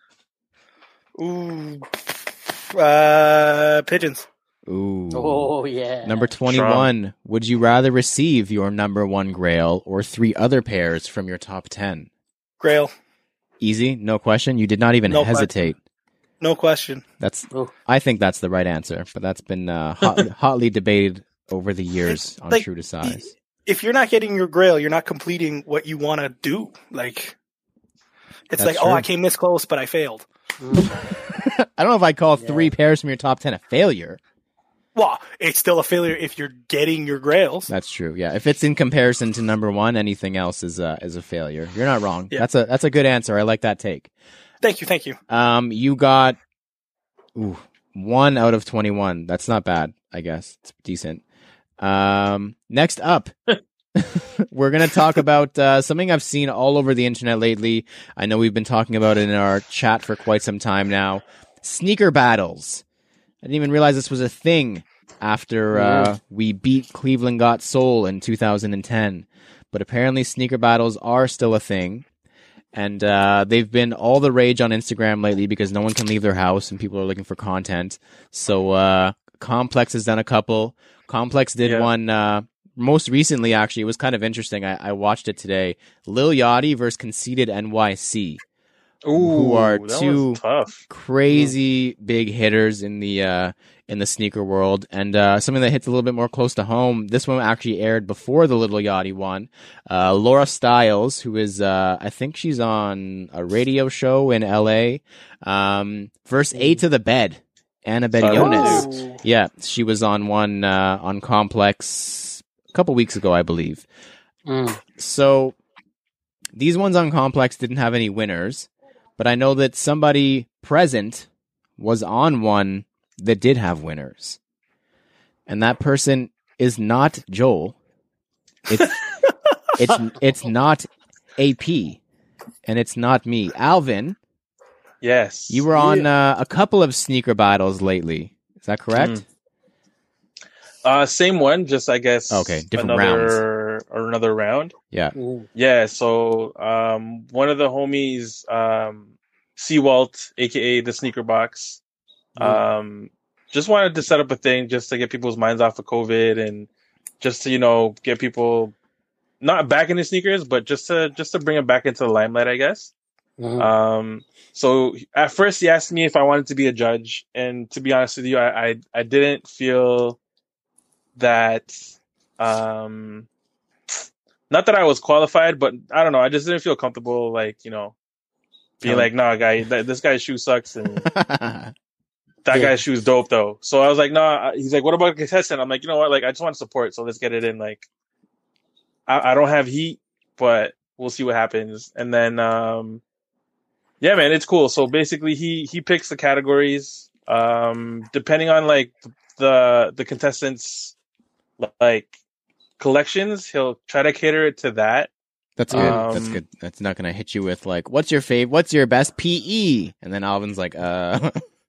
Ooh. Uh, pigeons. Ooh. Oh, yeah. Number twenty-one. Would you rather receive your number one grail or three other pairs from your top ten? Grail. Easy, no question. You did not even No hesitate. No question. That's. Oh. I think that's the right answer, but that's been uh, hot, hotly debated over the years on Like, True to Size. If you're not getting your grail, you're not completing what you want to do. Like, it's That's like, true. oh, I came this close, but I failed. I don't know if I call Yeah. three pairs from your top ten a failure. Well, it's still a failure if you're getting your grails. That's true. Yeah, if it's in comparison to number one, anything else is a is a failure. You're not wrong. Yeah. That's a that's a good answer. I like that take. Thank you, thank you. Um, you got ooh, one out of twenty-one. That's not bad. I guess it's decent. Um, next up, we're gonna talk about uh, something I've seen all over the internet lately. I know we've been talking about it in our chat for quite some time now. Sneaker battles. I didn't even realize this was a thing after uh, we beat Cleveland Got Soul in two thousand ten. But apparently sneaker battles are still a thing. And uh, they've been all the rage on Instagram lately because no one can leave their house and people are looking for content. So uh, Complex has done a couple. Complex did Yeah. one uh, most recently, actually. It was kind of interesting. I, I watched it today. Lil Yachty versus Conceited N Y C. Ooh, who are that two was tough. Crazy big hitters in the uh, in the sneaker world, and uh, something that hits a little bit more close to home. This one actually aired before the Little Yachty one. Uh, Laura Stiles, who is uh, I think she's on a radio show in L A. Um, verse A to the Bed, Anna Bedionis. Oh. Yeah, she was on one uh, on Complex couple weeks ago, I believe. Mm. So these ones on Complex didn't have any winners, but I know that somebody present was on one that did have winners. And that person is not Joel. It's it's it's not A P, and it's not me. Alvin, Yes. you were on uh, a couple of sneaker battles lately. Is that correct? Mm. Uh, same one, just I guess. Okay, different another, or another round. Yeah. Mm. Yeah. So, um, one of the homies, um, Seawalt, aka the Sneaker Box, um, just wanted to set up a thing just to get people's minds off of COVID and just to, you know, get people not back into sneakers, but just to just to bring them back into the limelight, I guess. Mhm. Um, so at first he asked me if I wanted to be a judge, and to be honest with you, I I, I didn't feel that, um, not that I was qualified, but I don't know, I just didn't feel comfortable, like, you know, being Oh. like, nah, guy, th- this guy's shoe sucks, and that Yeah. guy's shoe's dope though. So I was like, nah. He's like, what about a contestant? I'm like, you know what? Like, I just want to support, so let's get it in. Like, I, I don't have heat, but we'll see what happens. And then, um, yeah, man, it's cool. So basically, he he picks the categories, um, depending on like the the contestants' like collections. He'll try to cater it to that. That's good. Um, That's good. That's not gonna hit you with like, what's your fave? What's your best P E? And then Alvin's like, uh.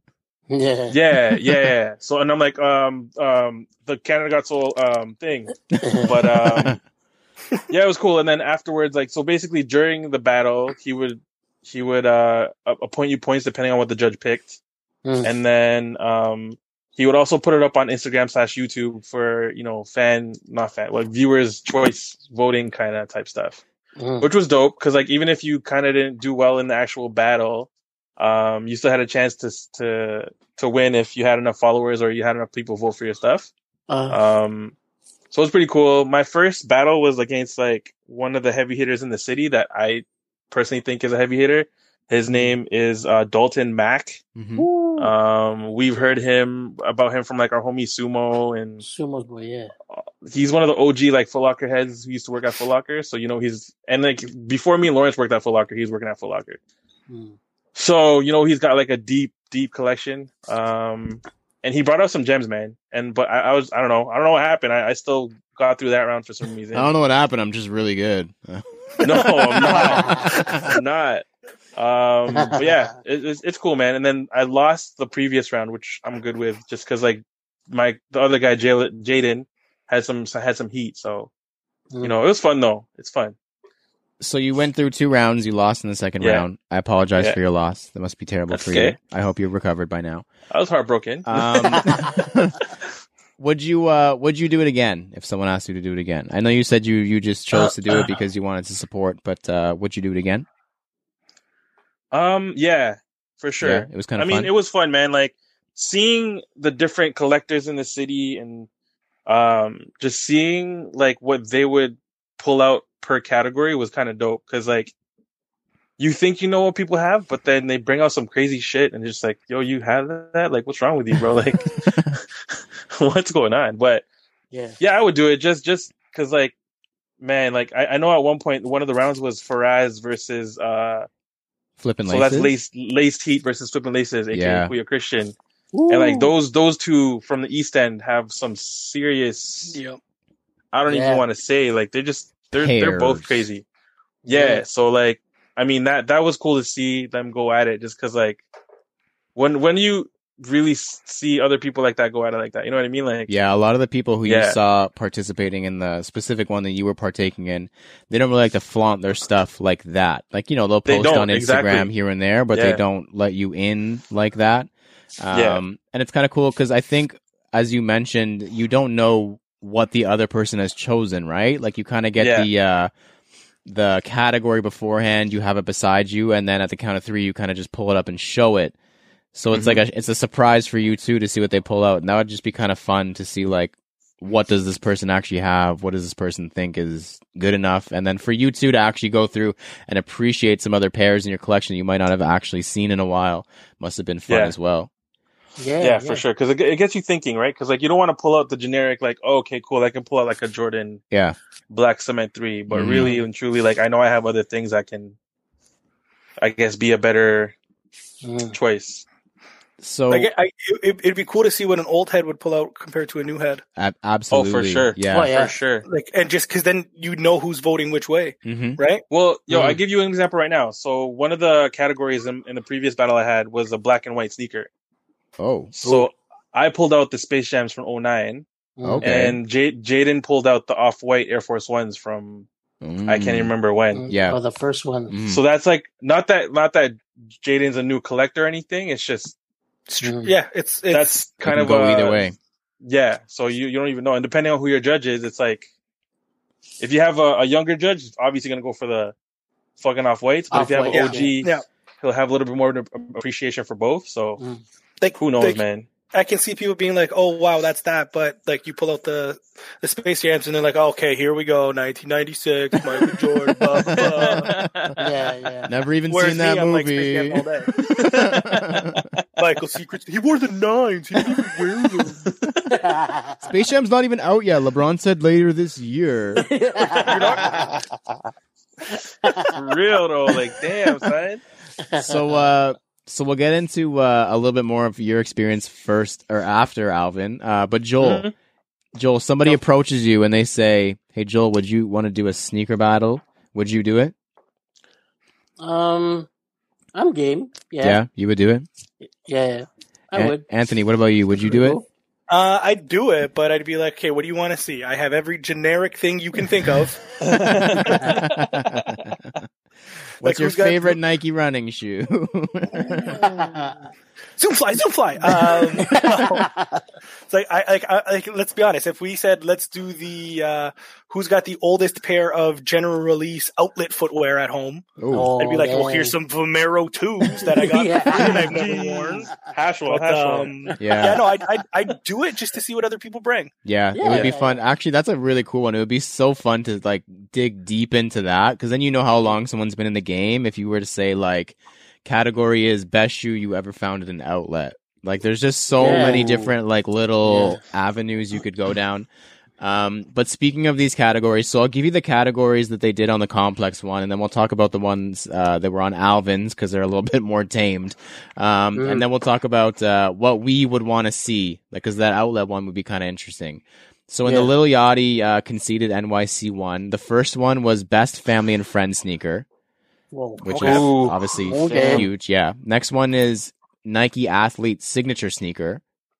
Yeah. Yeah, yeah, yeah. So and I'm like, um, um, the Canada Got Soul um thing, but um. Yeah, it was cool. And then afterwards, like, so basically during the battle, he would he would uh appoint you points depending on what the judge picked, Mm. and then um he would also put it up on Instagram slash YouTube for, you know, fan not fan like viewers choice voting kind of type stuff, Mm. which was dope because like even if you kind of didn't do well in the actual battle, um you still had a chance to to to win if you had enough followers or you had enough people vote for your stuff. Uh, Um, so it was pretty cool. My first battle was against like one of the heavy hitters in the city that I personally think is a heavy hitter. His name is uh, Dalton Mack. Mhm. woo. Um, we've heard him about him from like our homie Sumo, and Sumo's boy, yeah. he's one of the O G like Foot Locker heads who used to work at Foot Locker. So you know he's and like before me and Lawrence worked at Foot Locker, he was working at Foot Locker. Mm. So you know he's got like a deep, deep collection. Um, and he brought out some gems, man. And but I, I was I don't know I don't know what happened. I, I still got through that round for some reason. I don't know what happened. I'm just really good. No, I'm not. I'm not. Um, but yeah, it, it's it's cool, man. And then I lost the previous round, which I'm good with, just because like my the other guy, Jay- Jaden, had some had some heat. So you know, it was fun though. It's fun. So you went through two rounds. You lost in the second Yeah. round. I apologize Yeah. for your loss. That must be terrible That's for okay. you. I hope you're recovered by now. I was heartbroken. Um, would you uh, would you do it again if someone asked you to do it again? I know you said you, you just chose to do it because you wanted to support, but uh, would you do it again? Um, yeah, for sure. Yeah, it was kind I of mean, fun. it was fun, man. Like seeing the different collectors in the city and um, just seeing like what they would pull out per category was kind of dope. Cause like you think you know what people have, but then they bring out some crazy shit and it's just like, yo, you have that? Like, what's wrong with you, bro? Like, what's going on? But Yeah. yeah, I would do it just, just cause like, man, like I, I know at one point, one of the rounds was Faraz versus, uh, Flipping so laces. that's laced, laced heat versus flipping laces, aka Yeah. Kuya Christian. Woo. And like those, those two from the East End have some serious, Yep. I don't Yeah. even want to say, like they're just, they're, they're both Pairs. crazy. Yeah, Yeah. so like, I mean that that was cool to see them go at it, just because like when when you really s- see other people like that go at it like that, you know what I mean? Like, Yeah, a lot of the people who you Yeah. saw participating in the specific one that you were partaking in, they don't really like to flaunt their stuff like that. Like, you know, they'll They post don't, on Instagram exactly. here and there, but Yeah. they don't let you in like that. Um, Yeah. And it's kind of cool because I think, as you mentioned, you don't know what the other person has chosen, right? Like, you kind of get Yeah. the uh, the category beforehand, you have it beside you, and then at the count of three, you kind of just pull it up and show it. So it's Mhm. like a, it's a surprise for you too to see what they pull out, and that would just be kind of fun to see like what does this person actually have, what does this person think is good enough, and then for you two to actually go through and appreciate some other pairs in your collection you might not have actually seen in a while must have been fun Yeah. as well. Yeah, Yeah, for sure. Because it, it gets you thinking, right? Because like you don't want to pull out the generic, like, oh, okay, cool, I can pull out like a Jordan Yeah. Black Cement three, but Mhm. really and truly, like I know I have other things that can, I guess, be a better Mm. choice. So Like, I, it, it'd be cool to see what an old head would pull out compared to a new head. ab- absolutely. Oh, for sure. Yeah. Oh, yeah. For sure. Like, and just because then you know who's voting which way, hmm right? Well, yo, Mhm. I give you an example right now. So one of the categories in, in the previous battle I had was a black and white sneaker. Oh. So I pulled out the Space Jams from oh nine, Mm. Okay. and J- Jaden pulled out the Off-White Air Force Ones from I can't even remember when. Mm. Yeah. Oh, the first one. Mm. So that's like not that not that Jaden's a new collector or anything. It's just Mm. Yeah, it's it's that's It kind can of go a, either way. Yeah, so you, you don't even know, and depending on who your judge is, it's like if you have a, a younger judge, it's obviously gonna go for the fucking off whites. But if you have an Off-white, O G, yeah. he'll have a little bit more appreciation for both. So Mm. like who knows, like, man? I can see people being like, "Oh wow, that's that," but like you pull out the the Space Jams and they're like, "Okay, here we go, nineteen ninety-six, Michael Jordan." Blah, blah, blah. Yeah, yeah. Never even Whereas seen that me, I'm like, movie. Space Jam all day. Michael Secrets. He wore the nines. He didn't even wear them. Space Jam's not even out yet. LeBron said later this year. For real though, like damn, son. So, uh, so we'll get into uh, a little bit more of your experience first or after Alvin. Uh, but Joel, Mhm. Joel, somebody Go. approaches you and they say, "Hey, Joel, would you want to do a sneaker battle? Would you do it?" um, I'm game. Yeah, yeah, you would do it. yeah. I An- would. Anthony, what about you? Would you do it? Uh, I'd do it, but I'd be like, "Okay, what do you want to see? I have every generic thing you can think of." What's Like, your who's got- favorite Nike running shoe? Zoom fly, zoom fly. Um, it's like I like I, like let's be honest. If we said let's do the uh, who's got the oldest pair of general release outlet footwear at home, Ooh. I'd be like, well, dang. here's some Vomero twos that I got Yeah. for free and I've never worn. Hash one, But, hash one. um, Yeah. yeah, no, I'd, I'd I'd do it just to see what other people bring. Yeah, it Yeah. would be fun. Actually, that's a really cool one. It would be so fun to like dig deep into that because then you know how long someone's been in the game. If you were to say like category is best shoe you ever found at an outlet, like there's just so Yeah. many different like little avenues you could go down. Um, but speaking of these categories, so I'll give you the categories that they did on the complex one, and then we'll talk about the ones uh, that were on Alvin's because they're a little bit more tamed. Um, Mm. and then we'll talk about uh, what we would want to see, because that outlet one would be kind of interesting. So in Yeah. the Lil Yachty uh, conceded N Y C one, the first one was best family and friend sneaker, Whoa. which Okay. is Ooh. obviously Okay. huge. Yeah. Next one is Nike Athlete signature sneaker,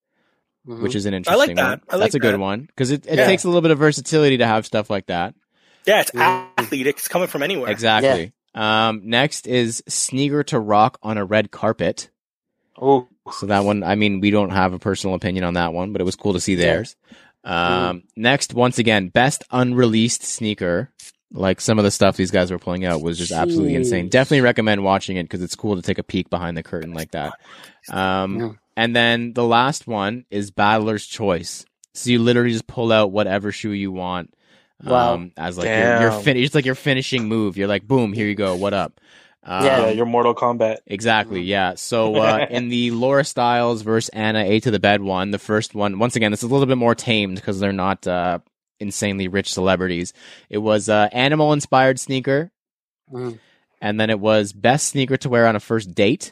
Mhm. which is an I interesting like one. that. I like That's a good that. one because it, it Yeah. takes a little bit of versatility to have stuff like that. Yeah, it's Mm. athlete. It's coming from anywhere. Exactly. Um, next is sneaker to rock on a red carpet. Oh, So that one, I mean, we don't have a personal opinion on that one, but it was cool to see theirs. Um, next, once again, best unreleased sneaker. Like some of the stuff these guys were pulling out was just absolutely Jeez. insane. Definitely recommend watching it because it's cool to take a peek behind the curtain like that. Um, Yeah. and then the last one is Battler's Choice. So you literally just pull out whatever shoe you want. Wow. Um, as like your, your Damn. fin- it's like your finishing move. You're like, boom, here you go. What up? Um, Yeah. yeah, your Mortal Kombat. Exactly, yeah. So uh, in the Laura Styles versus Anna A to the Bed one, the first one, once again, this is a little bit more tamed because they're not uh, insanely rich celebrities. It was uh, animal-inspired sneaker, Mhm. and then it was best sneaker to wear on a first date,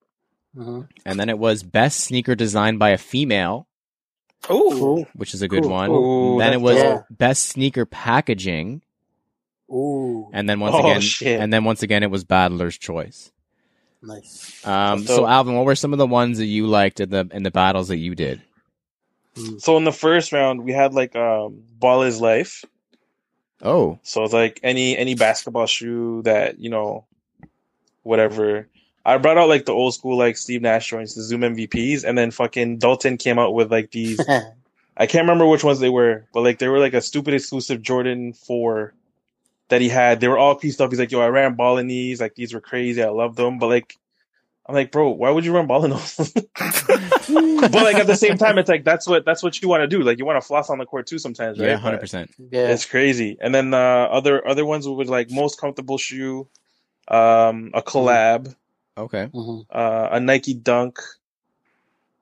Mhm. and then it was best sneaker designed by a female, Ooh. Cool. which is a good Cool, one. cool. Then Ooh, it was that's dope. best sneaker packaging, Ooh. and then once Oh, again, shit. and then once again, it was Battler's Choice. Nice. Um, So- so Alvin, what were some of the ones that you liked in the in the battles that you did? So in the first round, we had like um, Ball is Life. Oh, So it's like any any basketball shoe that, you know, whatever. I brought out like the old school like Steve Nash joints, the Zoom M V Ps, and then fucking Dalton came out with like these. I can't remember which ones they were, but like they were like a stupid exclusive Jordan four that he had. They were all pieced up. He's like, yo, I ran ball in these. Like these were crazy. I loved them. But like, I'm like, bro, why would you run ball in those? But like at the same time, it's like that's what that's what you want to do. Like you want to floss on the court too sometimes, right? yeah, But hundred percent. Yeah. It's crazy. And then uh, other other ones would like most comfortable shoe, um, a collab, Okay. Mhm. uh, a Nike Dunk,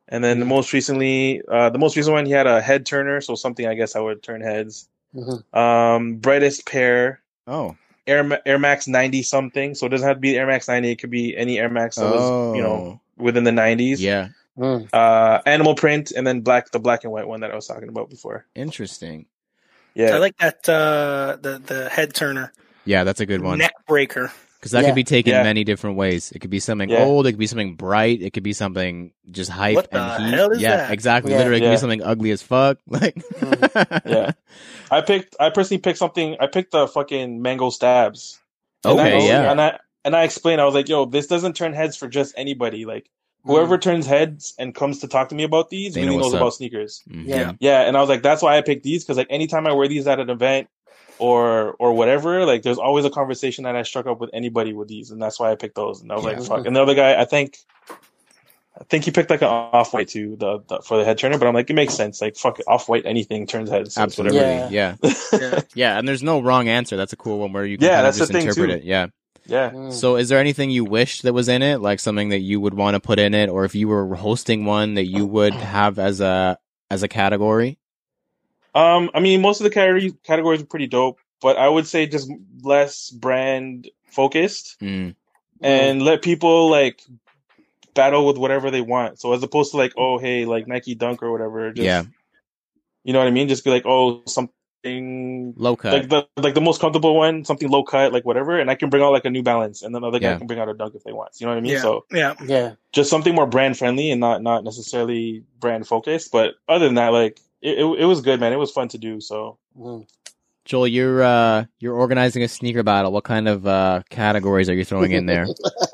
And then the most recently, uh, the most recent one, he had a head turner, so something I guess I would turn heads. Mm-hmm. Um, brightest pair, Oh, Air Ma- Air Max ninety something. So it doesn't have to be Air Max ninety. It could be any Air Max that was, you know, within the nineties. yeah, Mm. Uh, animal print, and then black, the black and white one that I was talking about before. interesting. Yeah, I like that uh, the the head turner Yeah, that's a good one. neck breaker. Because that Yeah. could be taken Yeah. many different ways. It could be something Yeah. old. It could be something bright. It could be something just hype What and the heat. hell is yeah, that? exactly. Yeah. Literally, it could Yeah. be something ugly as fuck. Like, Yeah. I picked. I personally picked something. I picked the fucking mango stabs. And Okay, I, yeah. And I and I explained. I was like, "Yo, this doesn't turn heads for just anybody. Like, whoever turns heads and comes to talk to me about these They really know knows what's up. about sneakers." Mhm. Yeah. Yeah, and I was like, "That's why I picked these because like anytime I wear these at an event or or whatever, like there's always a conversation that I struck up with anybody with these, and that's why I picked those." And I was Yeah. like, "Fuck." And the other guy, I think. I think he picked like an off white too, the, the for the head turner, but I'm like, it makes sense. Like, fuck it, off white, anything turns heads. So it's Absolutely. whatever. Yeah. Yeah. Yeah. And there's no wrong answer. That's a cool one where you can Yeah, kind of that's the just thing, interpret too. it. Yeah. Yeah. Mm. So is there anything you wished that was in it? Like something that you would want to put in it, or if you were hosting one that you would have as a as a category? Um, I mean, most of the categories categories are pretty dope, but I would say just less brand focused Mm. and let people like battle with whatever they want. So as opposed to like, oh, hey, like Nike Dunk or whatever. Just, Yeah. You know what I mean? Just be like, oh, something Low cut. like the like the most comfortable one, something low cut, like whatever, and I can bring out like a New Balance, and then the other guy Yeah. can bring out a Dunk if they want. You know what I mean? Yeah. So Yeah. Yeah. just something more brand friendly and not not necessarily brand focused. But other than that, like it, it, it was good, man. It was fun to do. So Mm. Joel, you're uh, you're organizing a sneaker battle. What kind of uh, categories are you throwing in there?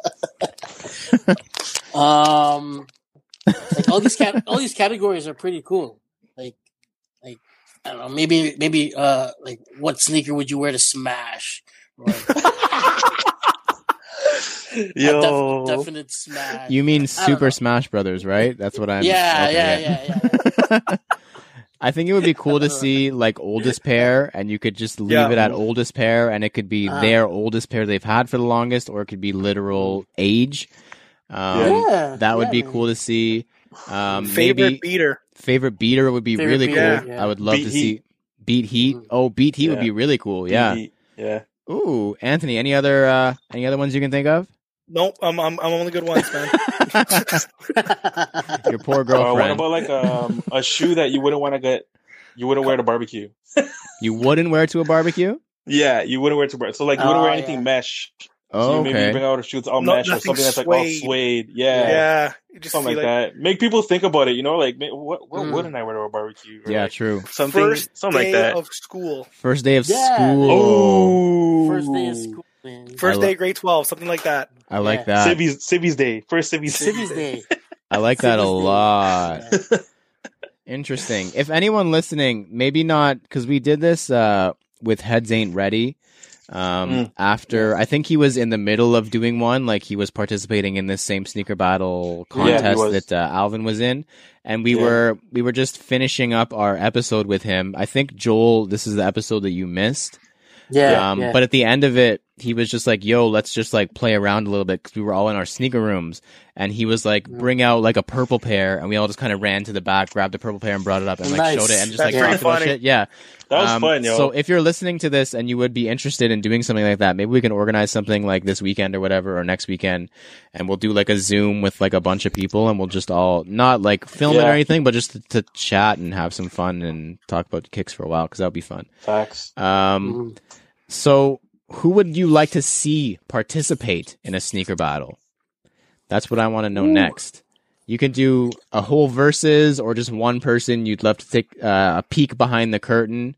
Um, like all these cat all these categories are pretty cool. Like, like I don't know, maybe maybe uh, like what sneaker would you wear to smash? Or, like, a yo, def- definite smash. You mean I don't Super know. Smash Brothers, right? That's what I'm. Yeah, okay, yeah, yeah, yeah, yeah. I think it would be cool to see like oldest pair, and you could just leave Yeah. it at oldest pair, and it could be Ah. their oldest pair they've had for the longest, or it could be literal age. Um, Yeah, that would yeah, be man. cool to see. Um, Favorite maybe beater. favorite beater would be Favorite really beater, cool. yeah. I would love Beat to Heat. see beat heat. Mhm. Oh, beat heat would Yeah. be really cool. Yeah. yeah. Ooh, Anthony, any other uh, any other ones you can think of? Nope. I'm I'm I'm only good ones, man. Your poor Uh, what girlfriend. about like um, a shoe that you wouldn't want to get? You wouldn't wear to barbecue. You wouldn't wear to a barbecue? Yeah, you wouldn't wear to barbecue. So like you wouldn't Oh, wear anything yeah. mesh. Oh, so maybe okay. bring out a shoe that's all No- mesh or nothing something that's like all suede. suede. yeah. Yeah, You just something feel like that. Make people think about it. You know, like ma- what what Mm. wouldn't I wear to a barbecue? Or, Yeah, like, true. something First something day like that. of school. First day of Yeah. school. Oh, First day of school, man. First I day lo- of grade twelve, something like that. I like Yeah. that. Civvies Civvies Day. First Civvies Civvies Day. I like that a Civvies Day. lot. Yeah. Interesting. If anyone listening, maybe not, because we did this uh, with Heads Ain't Ready. Um, Mm. After, I think he was in the middle of doing one, like he was participating in this same sneaker battle Yeah, he contest was. that uh, Alvin was in, and we Yeah. were we were just finishing up our episode with him. I think Joel, this is the episode that you missed. Yeah, um, yeah. But at the end of it, he was just like, yo, let's just like play around a little bit because we were all in our sneaker rooms. And he was like, Mm. bring out like a purple pair. And we all just kind of ran to the back, grabbed the purple pair and brought it up and like Nice. showed it and just That's like pretty talked about funny. shit. Yeah. That was Um, fun, yo. So if you're listening to this and you would be interested in doing something like that, maybe we can organize something like this weekend or whatever, or next weekend. And we'll do like a Zoom with like a bunch of people and we'll just all not like film it Yeah. or anything, but just to, to chat and have some fun and talk about kicks for a while because that would be fun. Facts. Um, Mhm. so, who would you like to see participate in a sneaker battle? That's what I want to know next. You can do a whole versus or just one person you'd love to take uh, a peek behind the curtain.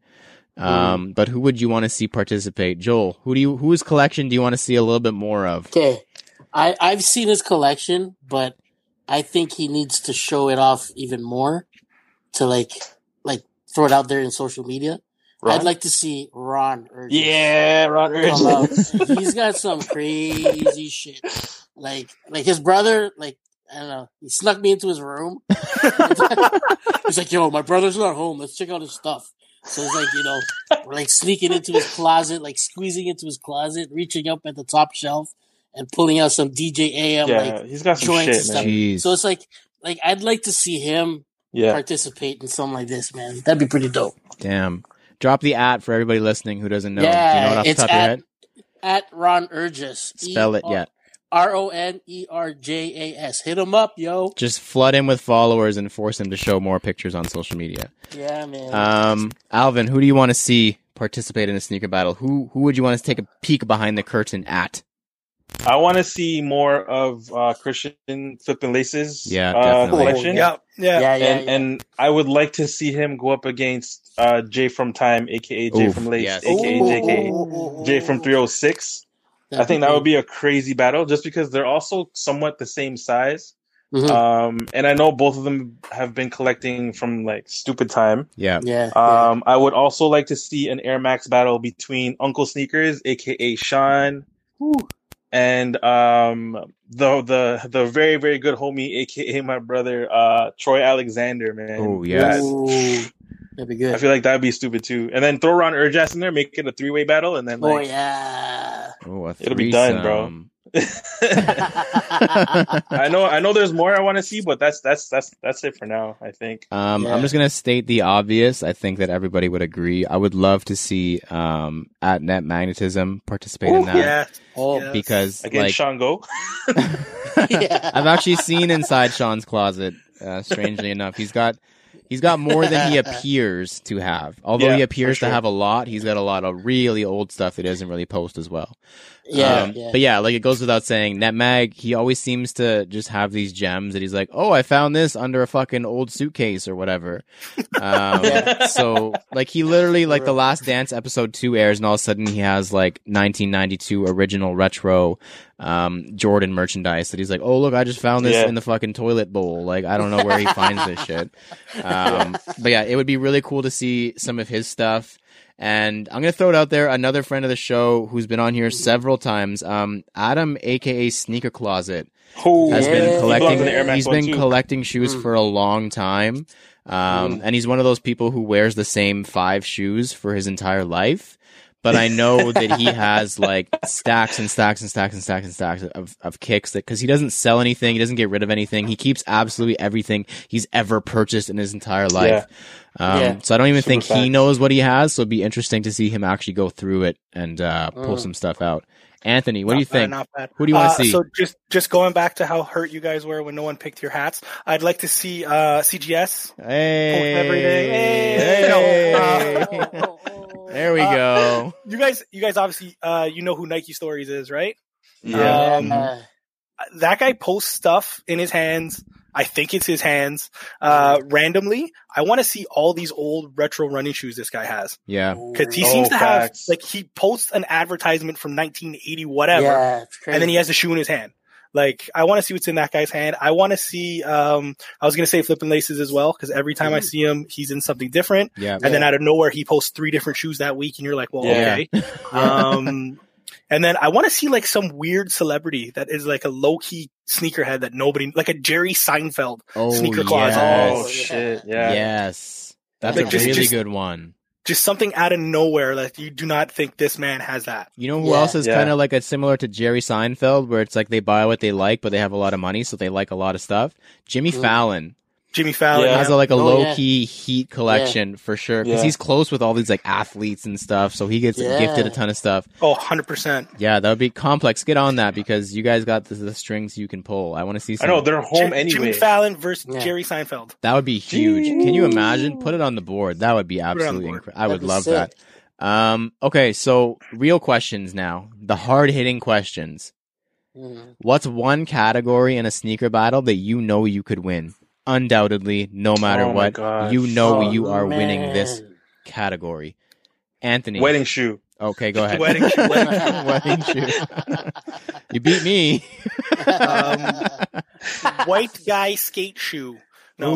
Um, But who would you want to see participate? Joel, who do you whose collection do you want to see a little bit more of? Okay, I I've seen his collection, but I think he needs to show it off even more to like like throw it out there in social media. Ron? I'd like to see Ron Urges Yeah, Ron come out. Urge. He's got some crazy shit. Like like his brother, like I don't know, he snuck me into his room. He's like, "Yo, my brother's not home. Let's check out his stuff." So it's like, you know, we're like sneaking into his closet, like squeezing into his closet, reaching up at the top shelf and pulling out some D J A M Yeah, like he's got some joints and shit, stuff. man. Jeez. So it's like like I'd like to see him Yeah. participate in something like this, man. That'd be pretty dope. Damn. Drop the at for everybody listening who doesn't know. Yeah, Do you know it off the it's top of your at- head? At Ron Urges. Spell it, yeah. R O N E R J A S. Hit him up, yo. Just flood him with followers and force him to show more pictures on social media. Yeah, man. Um, Alvin, who do you want to see participate in a sneaker battle? Who who would you want us to take a peek behind the curtain at? I want to see more of uh, Christian Flippin' Laces. Yeah, uh, definitely. collection. Yeah, yeah. yeah, yeah, and yeah. and I would like to see him go up against uh, Jay from Time, aka Jay Oof, from Lace, yes. aka J K, Ooh. Jay from three oh six. I think that would be a crazy battle, just because they're also somewhat the same size. Mhm. Um, and I know both of them have been collecting from like stupid time. Yeah. yeah, yeah. Um, I would also like to see an Air Max battle between Uncle Sneakers, aka Sean, and um, the the the very very good homie, aka my brother, uh, Troy Alexander. Man, Oh, yes. Ooh, that'd be good. I feel like that'd be stupid too. And then throw Ron Urjas in there, make it a three way battle, and then oh like yeah. Oh, a It'll be done, bro. threesome. I know I know there's more I want to see, but that's that's that's that's it for now. I think. Um, Yeah. I'm just gonna state the obvious. I think that everybody would agree. I would love to see um at Net Magnetism participate in Ooh, that yeah. Oh, Yeah. because Again, like Sean Go. yeah. I've actually seen inside Sean's closet. Uh, strangely enough, he's got he's got more than he appears to have. Although Yeah, he for appears sure. to have a lot, he's got a lot of really old stuff that he doesn't really post as well. Yeah, Um, yeah. But yeah, like it goes without saying, Netmag, he always seems to just have these gems that he's like, oh, I found this under a fucking old suitcase or whatever. Um, Yeah. So like he literally, like the Last Dance episode two airs and all of a sudden he has like nineteen ninety-two original retro um, Jordan merchandise that he's like, oh, look, I just found this Yeah. in the fucking toilet bowl. Like, I don't know where he finds this shit. Um, but yeah, it would be really cool to see some of his stuff. And I'm going to throw it out there. Another friend of the show who's been on here several times, um, Adam, aka Sneaker Closet, Who has Yeah. been He collecting. belongs in the Air Max He's one, been too. collecting shoes Mm. for a long time, um, Mm. and he's one of those people who wears the same five shoes for his entire life. But I know that he has like stacks and stacks and stacks and stacks and stacks of, of kicks that because he doesn't sell anything, he doesn't get rid of anything. He keeps absolutely everything he's ever purchased in his entire life. Um, Yeah. So I don't even Super think he facts. knows what he has. So it'd be interesting to see him actually go through it and uh, pull Mm. some stuff out. Anthony, what do you Not bad, think? not bad. Who do you wanna Uh, see? So just just going back to how hurt you guys were when no one picked your hats, I'd like to see uh, C G S. Hey, everything. Hey. Hey. No, Oh, There we Uh, go. You guys, you guys obviously, uh, you know who Nike Stories is, right? Yeah. Um, Yeah. That guy posts stuff in his hands. I think it's his hands. Uh, randomly, I want to see all these old retro running shoes this guy has Yeah. because he Oh, seems to have facts. like he posts an advertisement from nineteen eighty whatever, Yeah, it's crazy. and then he has the shoe in his hand. Like, I want to see what's in that guy's hand. I want to see, um, I was going to say Flippin' Laces as well, because every time I see him, he's in something different. Yeah. And then Yeah. out of nowhere, he posts three different shoes that week, and you're like, well, Yeah. okay. um, and then I want to see like some weird celebrity that is like a low key sneakerhead that nobody, like a Jerry Seinfeld. Oh, Sneaker yes. closet. Oh yeah. shit! Yeah. Yes. That's Like, a just- really just- good one. Just something out of nowhere that you do not think this man has that. You know who Yeah. else is Yeah. kind of like a similar to Jerry Seinfeld, where it's like they buy what they like, but they have a lot of money, so they like a lot of stuff? Jimmy Mm. Fallon Jimmy Fallon. Yeah. has a, like a Oh, low yeah. key Heat collection for sure, because Yeah. he's close with all these like athletes and stuff, so he gets Yeah. gifted a ton of stuff. Oh, one hundred percent. Yeah, that would be complex. Get on that because you guys got the, the strings you can pull. I want to see I some. know they're home Jim- anyway. Jimmy Fallon versus Yeah. Jerry Seinfeld. That would be huge. Can you imagine? Put it on the board. That would be it on the absolutely board. incredible. I would That'd be love sick. that. Um, okay, so real questions now. The hard hitting questions. Mm. What's one category in a sneaker battle that you know you could win? Undoubtedly, no matter Oh my what, gosh. you know Oh, you are winning this man. category. Anthony. Wedding shoe. Okay, go ahead. Wedding shoe, Wedding shoe. You beat me. Um, White guy skate shoe. No.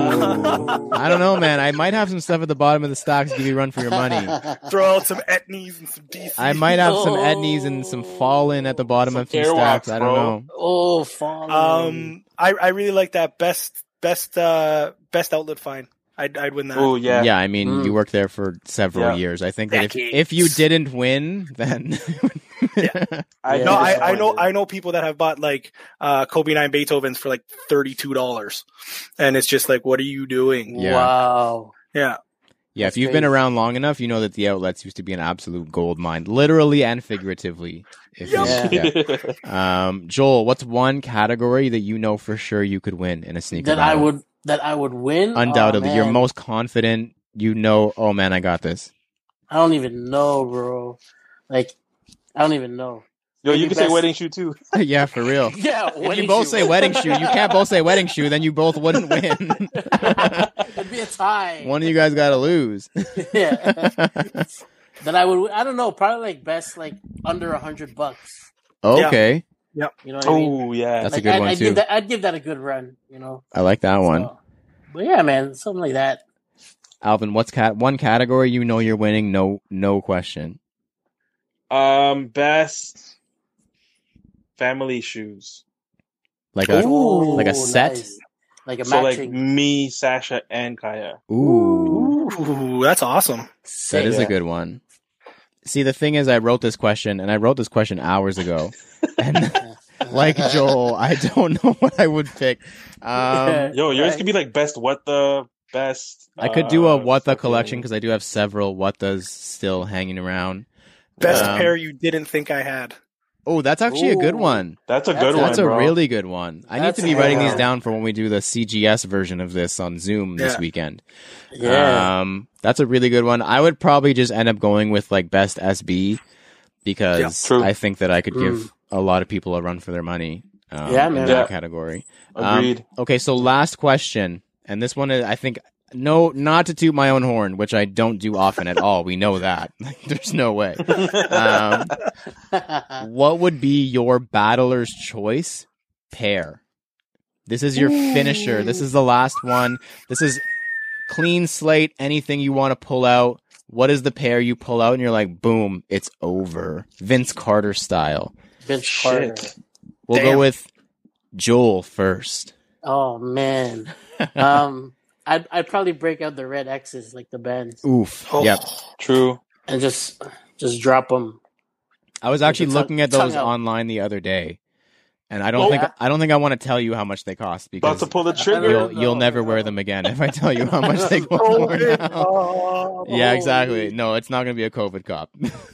Ooh. I don't know, man. I might have some stuff at the bottom of the stocks to give you a run for your money. Throw out some Etnies and some D C. I might have some Oh. Etnies and some Fallen at the bottom Some of some Airwalks, stacks. I don't bro. know. Oh, fallen. Um, I I really like that best best uh best outlet find. I'd I'd win that. Oh yeah. Yeah, I mean, Mm. you worked there for several Yeah. years. I think that if, Decades. if you didn't win, then I Yeah. No, I, I know disappointed. I know people that have bought like uh Kobe nine Beethovens for like thirty two dollars, and it's just like, what are you doing? Yeah. Wow. Yeah, yeah, if That's you've been crazy. around long enough, you know that the outlets used to be an absolute gold mine, literally and figuratively. If you- Yeah. yeah. Um, Joel, what's one category that you know for sure you could win in a sneaker That I battle? would that I would win. Undoubtedly, Oh, you're man. most confident. You know, oh man, I got this. I don't even know, bro. Like, I don't even know. Yo, you Maybe can say best- wedding shoe too. Yeah, for real. Yeah, If you wedding both shoe. say wedding shoe, you can't both say wedding shoe, then you both wouldn't win. It'd be a tie. One of you guys got to lose. Yeah. That I would. I don't know. Probably like best like under a hundred bucks. Okay. You know what I mean? Oh yeah. That's a Like, good I'd, one, I'd too. Give that, I'd give that a good run. You know. I like that one. So, but yeah, man, something like that. Alvin, what's cat one category you know you're winning? No, no question. Um, best family shoes. Like a Ooh, like a set? nice. Like a So like matching. me, Sasha, and Kaya. ooh, Ooh, that's awesome. that is Yeah. a good one. See, the thing is, I wrote this question, and I wrote this question hours ago, and like Joel, I don't know what I would pick. Um, Yo, yours Right. could be like best what the best. I could do a uh, what the fucking- collection because I do have several what does still hanging around. Best Um, pair you didn't think I had. Oh, that's actually a good Ooh. one. That's a That's good a- one, That's a bro. really good one. I need That's to be a writing good these one. down for when we do the C G S version of this on Zoom this Yeah. weekend. Yeah. Um, that's a really good one. I would probably just end up going with like best S B because Yeah, true. I think that I could give Mm. a lot of people a run for their money. Um, Yeah, in man. that Yeah. category. Um, Agreed. Okay, so last question, and this one is, I think, no, not to toot my own horn, which I don't do often at all. We know that. There's no way. Um, what would be your battler's choice pair? This is your finisher. This is the last one. This is clean slate. Anything you want to pull out. What is the pair you pull out and you're like, boom, it's over. Vince Carter style. Vince Carter. Shit. We'll Damn. go with Joel first. Oh man. Um, I'd I'd probably break out the red X's like the bands Oof. Oh. Yep. True. and just just drop them. I was actually the tongue- looking at tongue those out. online the other day, and I don't Oh, think yeah? I don't think I want to tell you how much they cost About because to pull the trigger. you'll No, you'll never no. wear them again if I tell you how much they go Oh, for now. Yeah, exactly. No, it's not going to be a COVID cop.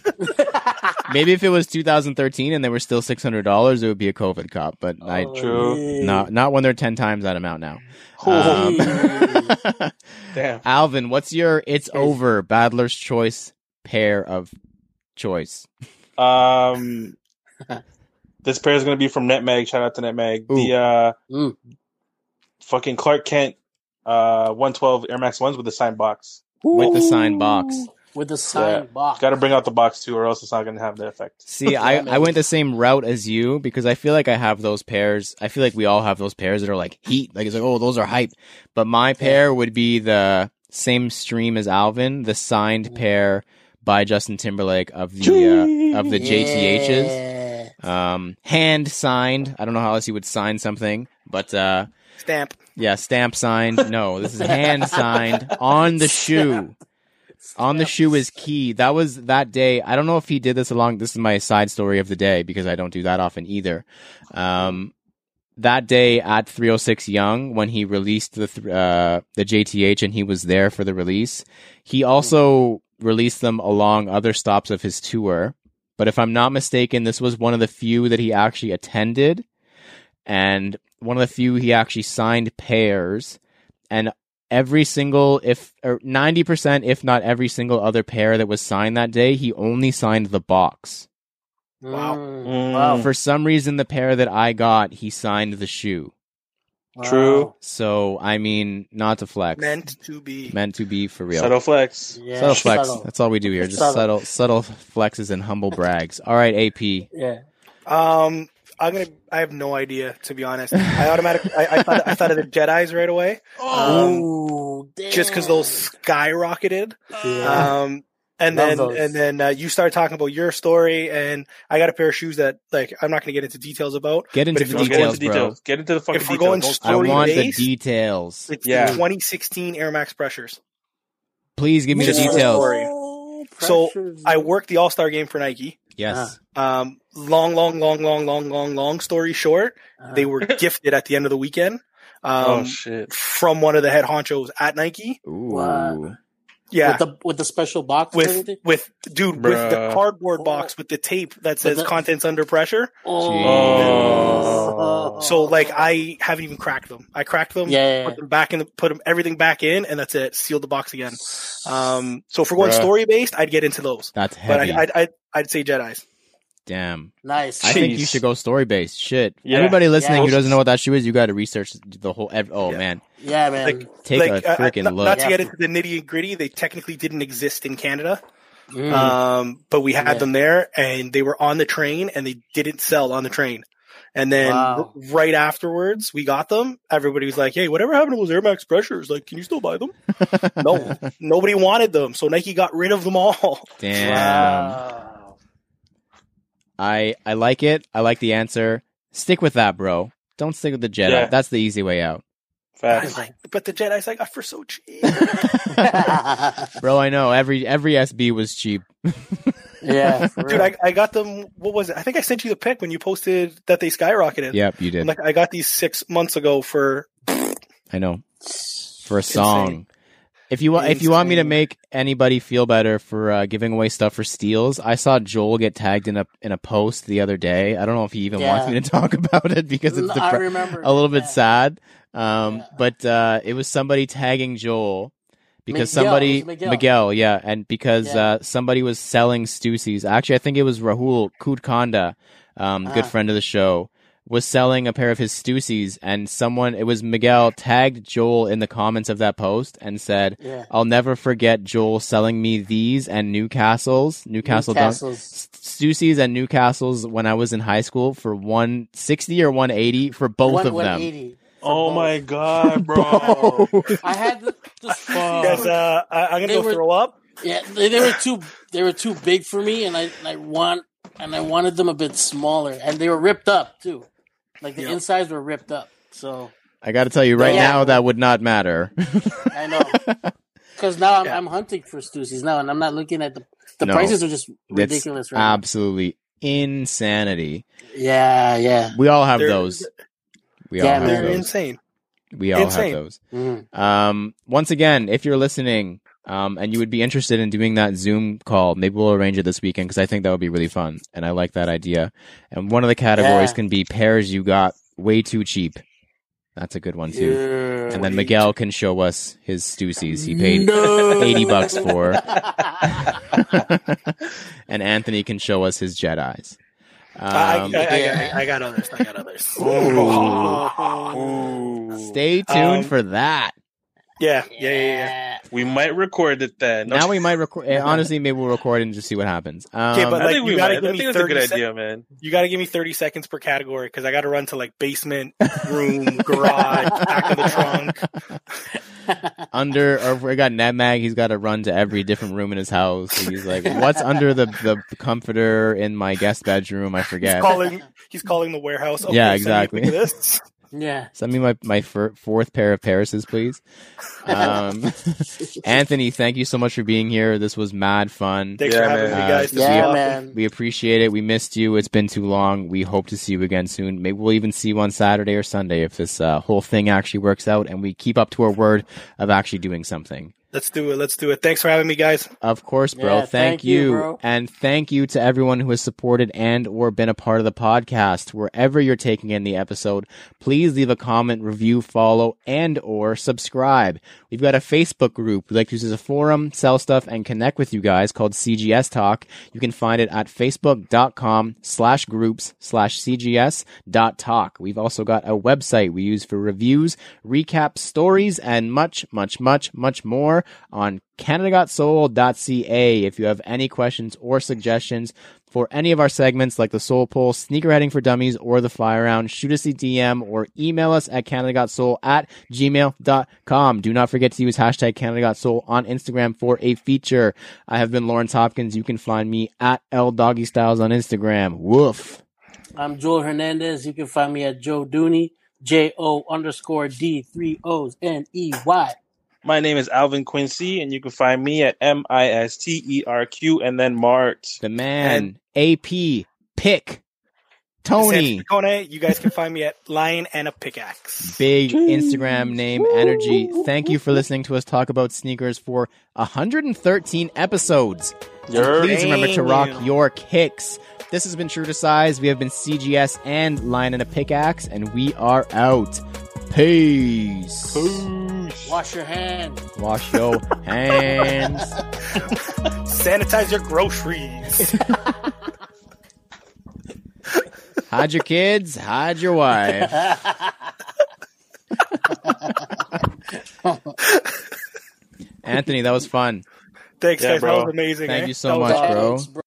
Maybe if it was two thousand thirteen and they were still six hundred dollars, it would be a COVID cop. But I True. not not when they're ten times that amount now. Holy. Um, Damn. Alvin, what's your it's Crazy. over Battler's choice pair of choice? Um, this pair is gonna be from Netmag. Shout out to Netmag. Ooh. The uh, Mm. fucking Clark Kent uh one twelve Air Max ones with the signed box. With the signed box. With the signed Yeah. box. Got to bring out the box too, or else it's not gonna have the effect. See, I, man. I went the same route as you because I feel like I have those pairs. I feel like we all have those pairs that are like heat. Like it's like, oh, those are hype. But my pair would be the same stream as Alvin, the signed pair by Justin Timberlake of the uh, of the J T H's. Yeah. Um, hand signed. I don't know how else you would sign something, but uh, Stamp. yeah, stamp signed. No, this is hand signed on the shoe. On the shoe is key. That was that day. I don't know if he did this along. This is my side story of the day because I don't do that often either. Um, that day at three oh six Young, when he released the th- uh, the J T H and he was there for the release, he also released them along other stops of his tour. But if I'm not mistaken, this was one of the few that he actually attended, and one of the few he actually signed pairs. And every single, if or ninety percent, if not every single other pair that was signed that day, he only signed the box. Wow. Mm. Mm. Wow. For some reason, the pair that I got, he signed the shoe. True. So, I mean, not to flex. Meant to be. Meant to be for real. Subtle flex. Yeah. Subtle flex. Subtle. That's all we do here. Just subtle, Subtle. subtle flexes and humble brags. All right, A P. Yeah. Um, I'm gonna. I have no idea, to be honest. I automatically. I, I thought. I thought of the Jedi's right away. Um, Oh, damn. just because those skyrocketed. Yeah. Um, And Love then those. and then uh, you started talking about your story, and I got a pair of shoes that like I'm not going to get into details about. Get into But if the we're Don't get going- details, into bro. details. Get into the fucking If we're details. going Don't story I spoil want the based, details. It's Yeah. the twenty sixteen Air Max pressures. Please give me the Just the details. story. Oh, So, pressures. I worked the All Star game for Nike. Yes. Um, long, long, long, long, long, long, long story short, Uh, they were gifted at the end of the weekend. oh Um, shit. from one of the head honchos at Nike. Ooh. Wow. Yeah. with the with the special box and with everything. with dude with the Bruh. cardboard Oh. box with the tape that says the- contents under pressure. Oh, So like I haven't even cracked them. I cracked them, Yeah, yeah, yeah. put them back in, the, put them everything back in, and that's it. Sealed the box again. Um, so if we're going Bruh. story based, I'd get into those, That's but heavy. I, I'd, I'd I'd say Jedi's. Damn. nice. I think Jeez. you should go story based. Shit. Yeah. Everybody listening Yeah. who doesn't know what that shoe is, you got to research the whole. Ev- oh Yeah. man, yeah, man. Like, take like a uh, freaking not, look. not to Yeah. get into the nitty and gritty, they technically didn't exist in Canada. Mm. Um, but we had Yeah. them there, and they were on the train, and they didn't sell on the train. And then Wow. r- right afterwards, we got them. Everybody was like, "Hey, whatever happened to those Air Max pressures? Like, can you still buy them?" No, nobody wanted them, so Nike got rid of them all. Damn. Wow. I I like it. I like the answer. Stick with that, bro. Don't stick with the Jedi. Yeah. That's the easy way out. I Facts. like, but the Jedi's I got for so cheap. Bro, I know every every S B was cheap. yeah, for Dude, real. I, I got them. What was it? I think I sent you the pic when you posted that they skyrocketed. Yep, you I'm did. like, I got these six months ago for. I know. For a song. Insane. If you want, if you want me to Insane. make anybody feel better for uh, giving away stuff for steals, I saw Joel get tagged in a in a post the other day. I don't know if he even Yeah. wants me to talk about it because it's No, I depre- remember a little bit yeah. sad. Um, Yeah. but uh, it was somebody tagging Joel because Miguel, somebody it was Miguel. yeah, and because Yeah. uh, somebody was selling Stussies. Actually, I think it was Rahul Kutkanda, um, good Ah. friend of the show, was selling a pair of his Stussies, and someone, it was Miguel, tagged Joel in the comments of that post and said, Yeah. "I'll never forget Joel selling me these and Newcastles, Newcastle dunk, Newcastle's. Stussies and Newcastles when I was in high school for one sixty or one eighty for both One- of them." one eighty for Oh both. my god, bro. I had the, the Guys, uh, I, I'm gonna They go were- throw up. yeah, they, they were too they were too big for me, and I and I want and I wanted them a bit smaller, and they were ripped up too. Like the Yeah. insides were ripped up. So I got to tell you right Yeah. now, that would not matter. I know because now I'm, Yeah. I'm hunting for Stussies now, and I'm not looking at the the No. prices are just It's ridiculous right now. absolutely insanity. Yeah, yeah. We all have They're- those. We Yeah, all man. have They're those. insane. We all insane. have those. Mhm. Um, once again, if you're listening, um, and you would be interested in doing that Zoom call, maybe we'll arrange it this weekend because I think that would be really fun, and I like that idea. And one of the categories Yeah. can be pairs you got way too cheap. That's a good one too. Yeah. And then Miguel can show us his Stussies he paid No. eighty bucks for, and Anthony can show us his Jedi's. I, I, Um, I, I, yeah. I got others. I got others. Ooh. stay tuned Um, for that. Yeah, yeah, yeah, yeah. We might record it then. Now we might record. Honestly, maybe we'll record and just see what happens. Um, Okay, but I like, think you we gotta might. I give me think it's a good thirty idea, man. You got to give me thirty seconds per category because I got to run to like basement, room, garage, back of the trunk. under, or we got Netmag. He's got to run to every different room in his house. He's like, "What's under the the comforter in my guest bedroom?" I He's forget. calling. He's calling the warehouse. Okay, Yeah, send me exactly. a pic of this. Yeah. Send me my my fir- fourth pair of Parises, please. Um, Anthony, thank you so much for being here. This was mad fun. Thanks Yeah, for having man. me, Uh, guys. This was Yeah, awesome. man. We appreciate it. We missed you. It's been too long. We hope to see you again soon. Maybe we'll even see you on Saturday or Sunday if this uh, whole thing actually works out and we keep up to our word of actually doing something. Let's do it. Let's do it. Thanks for having me, guys. Of course, bro. Yeah, thank, thank you. you, bro. And thank you to everyone who has supported and or been a part of the podcast. Wherever you're taking in the episode, please leave a comment, review, follow, and or subscribe. We've got a Facebook group we like to use as a forum, sell stuff, and connect with you guys called C G S Talk. You can find it at facebook.com slash groups slash CGS dot talk. We've also got a website we use for reviews, recaps, stories, and much, much, much, much more. more on canada got soul dot c a. If you have any questions or suggestions for any of our segments like the Soul Poll, Sneakerheading for Dummies, or the Fly Around, shoot us a D M or email us at canadagotsoul at gmail dot com. Do not forget to use hashtag canadagotsoul on Instagram for a feature. I have been Lawrence Hopkins. You can find me at L Doggy Styles on Instagram. Woof. I'm Joel Hernandez. You can find me at Joe Dooney, J O underscore D, three O's, N E Y. My name is Alvin Quincy, and you can find me at M I S T E R Q and then Mart. The man, And- A P, Pick, Tony. Picone, you guys can find me at Lion and a Pickaxe. Big Instagram name energy. Thank you for listening to us talk about sneakers for one hundred thirteen episodes. Yer. Please remember to rock Damn. your kicks. This has been True to Size. We have been C G S and Lion and a Pickaxe, and we are out. Peace. Wash your hands. Wash your hands. Sanitize your groceries. Hide your kids. Hide your wife. Anthony, that was fun. Thanks, Yeah, guys. bro. That was amazing. Thank eh? you so That was much, awesome. bro. Thanks, bro.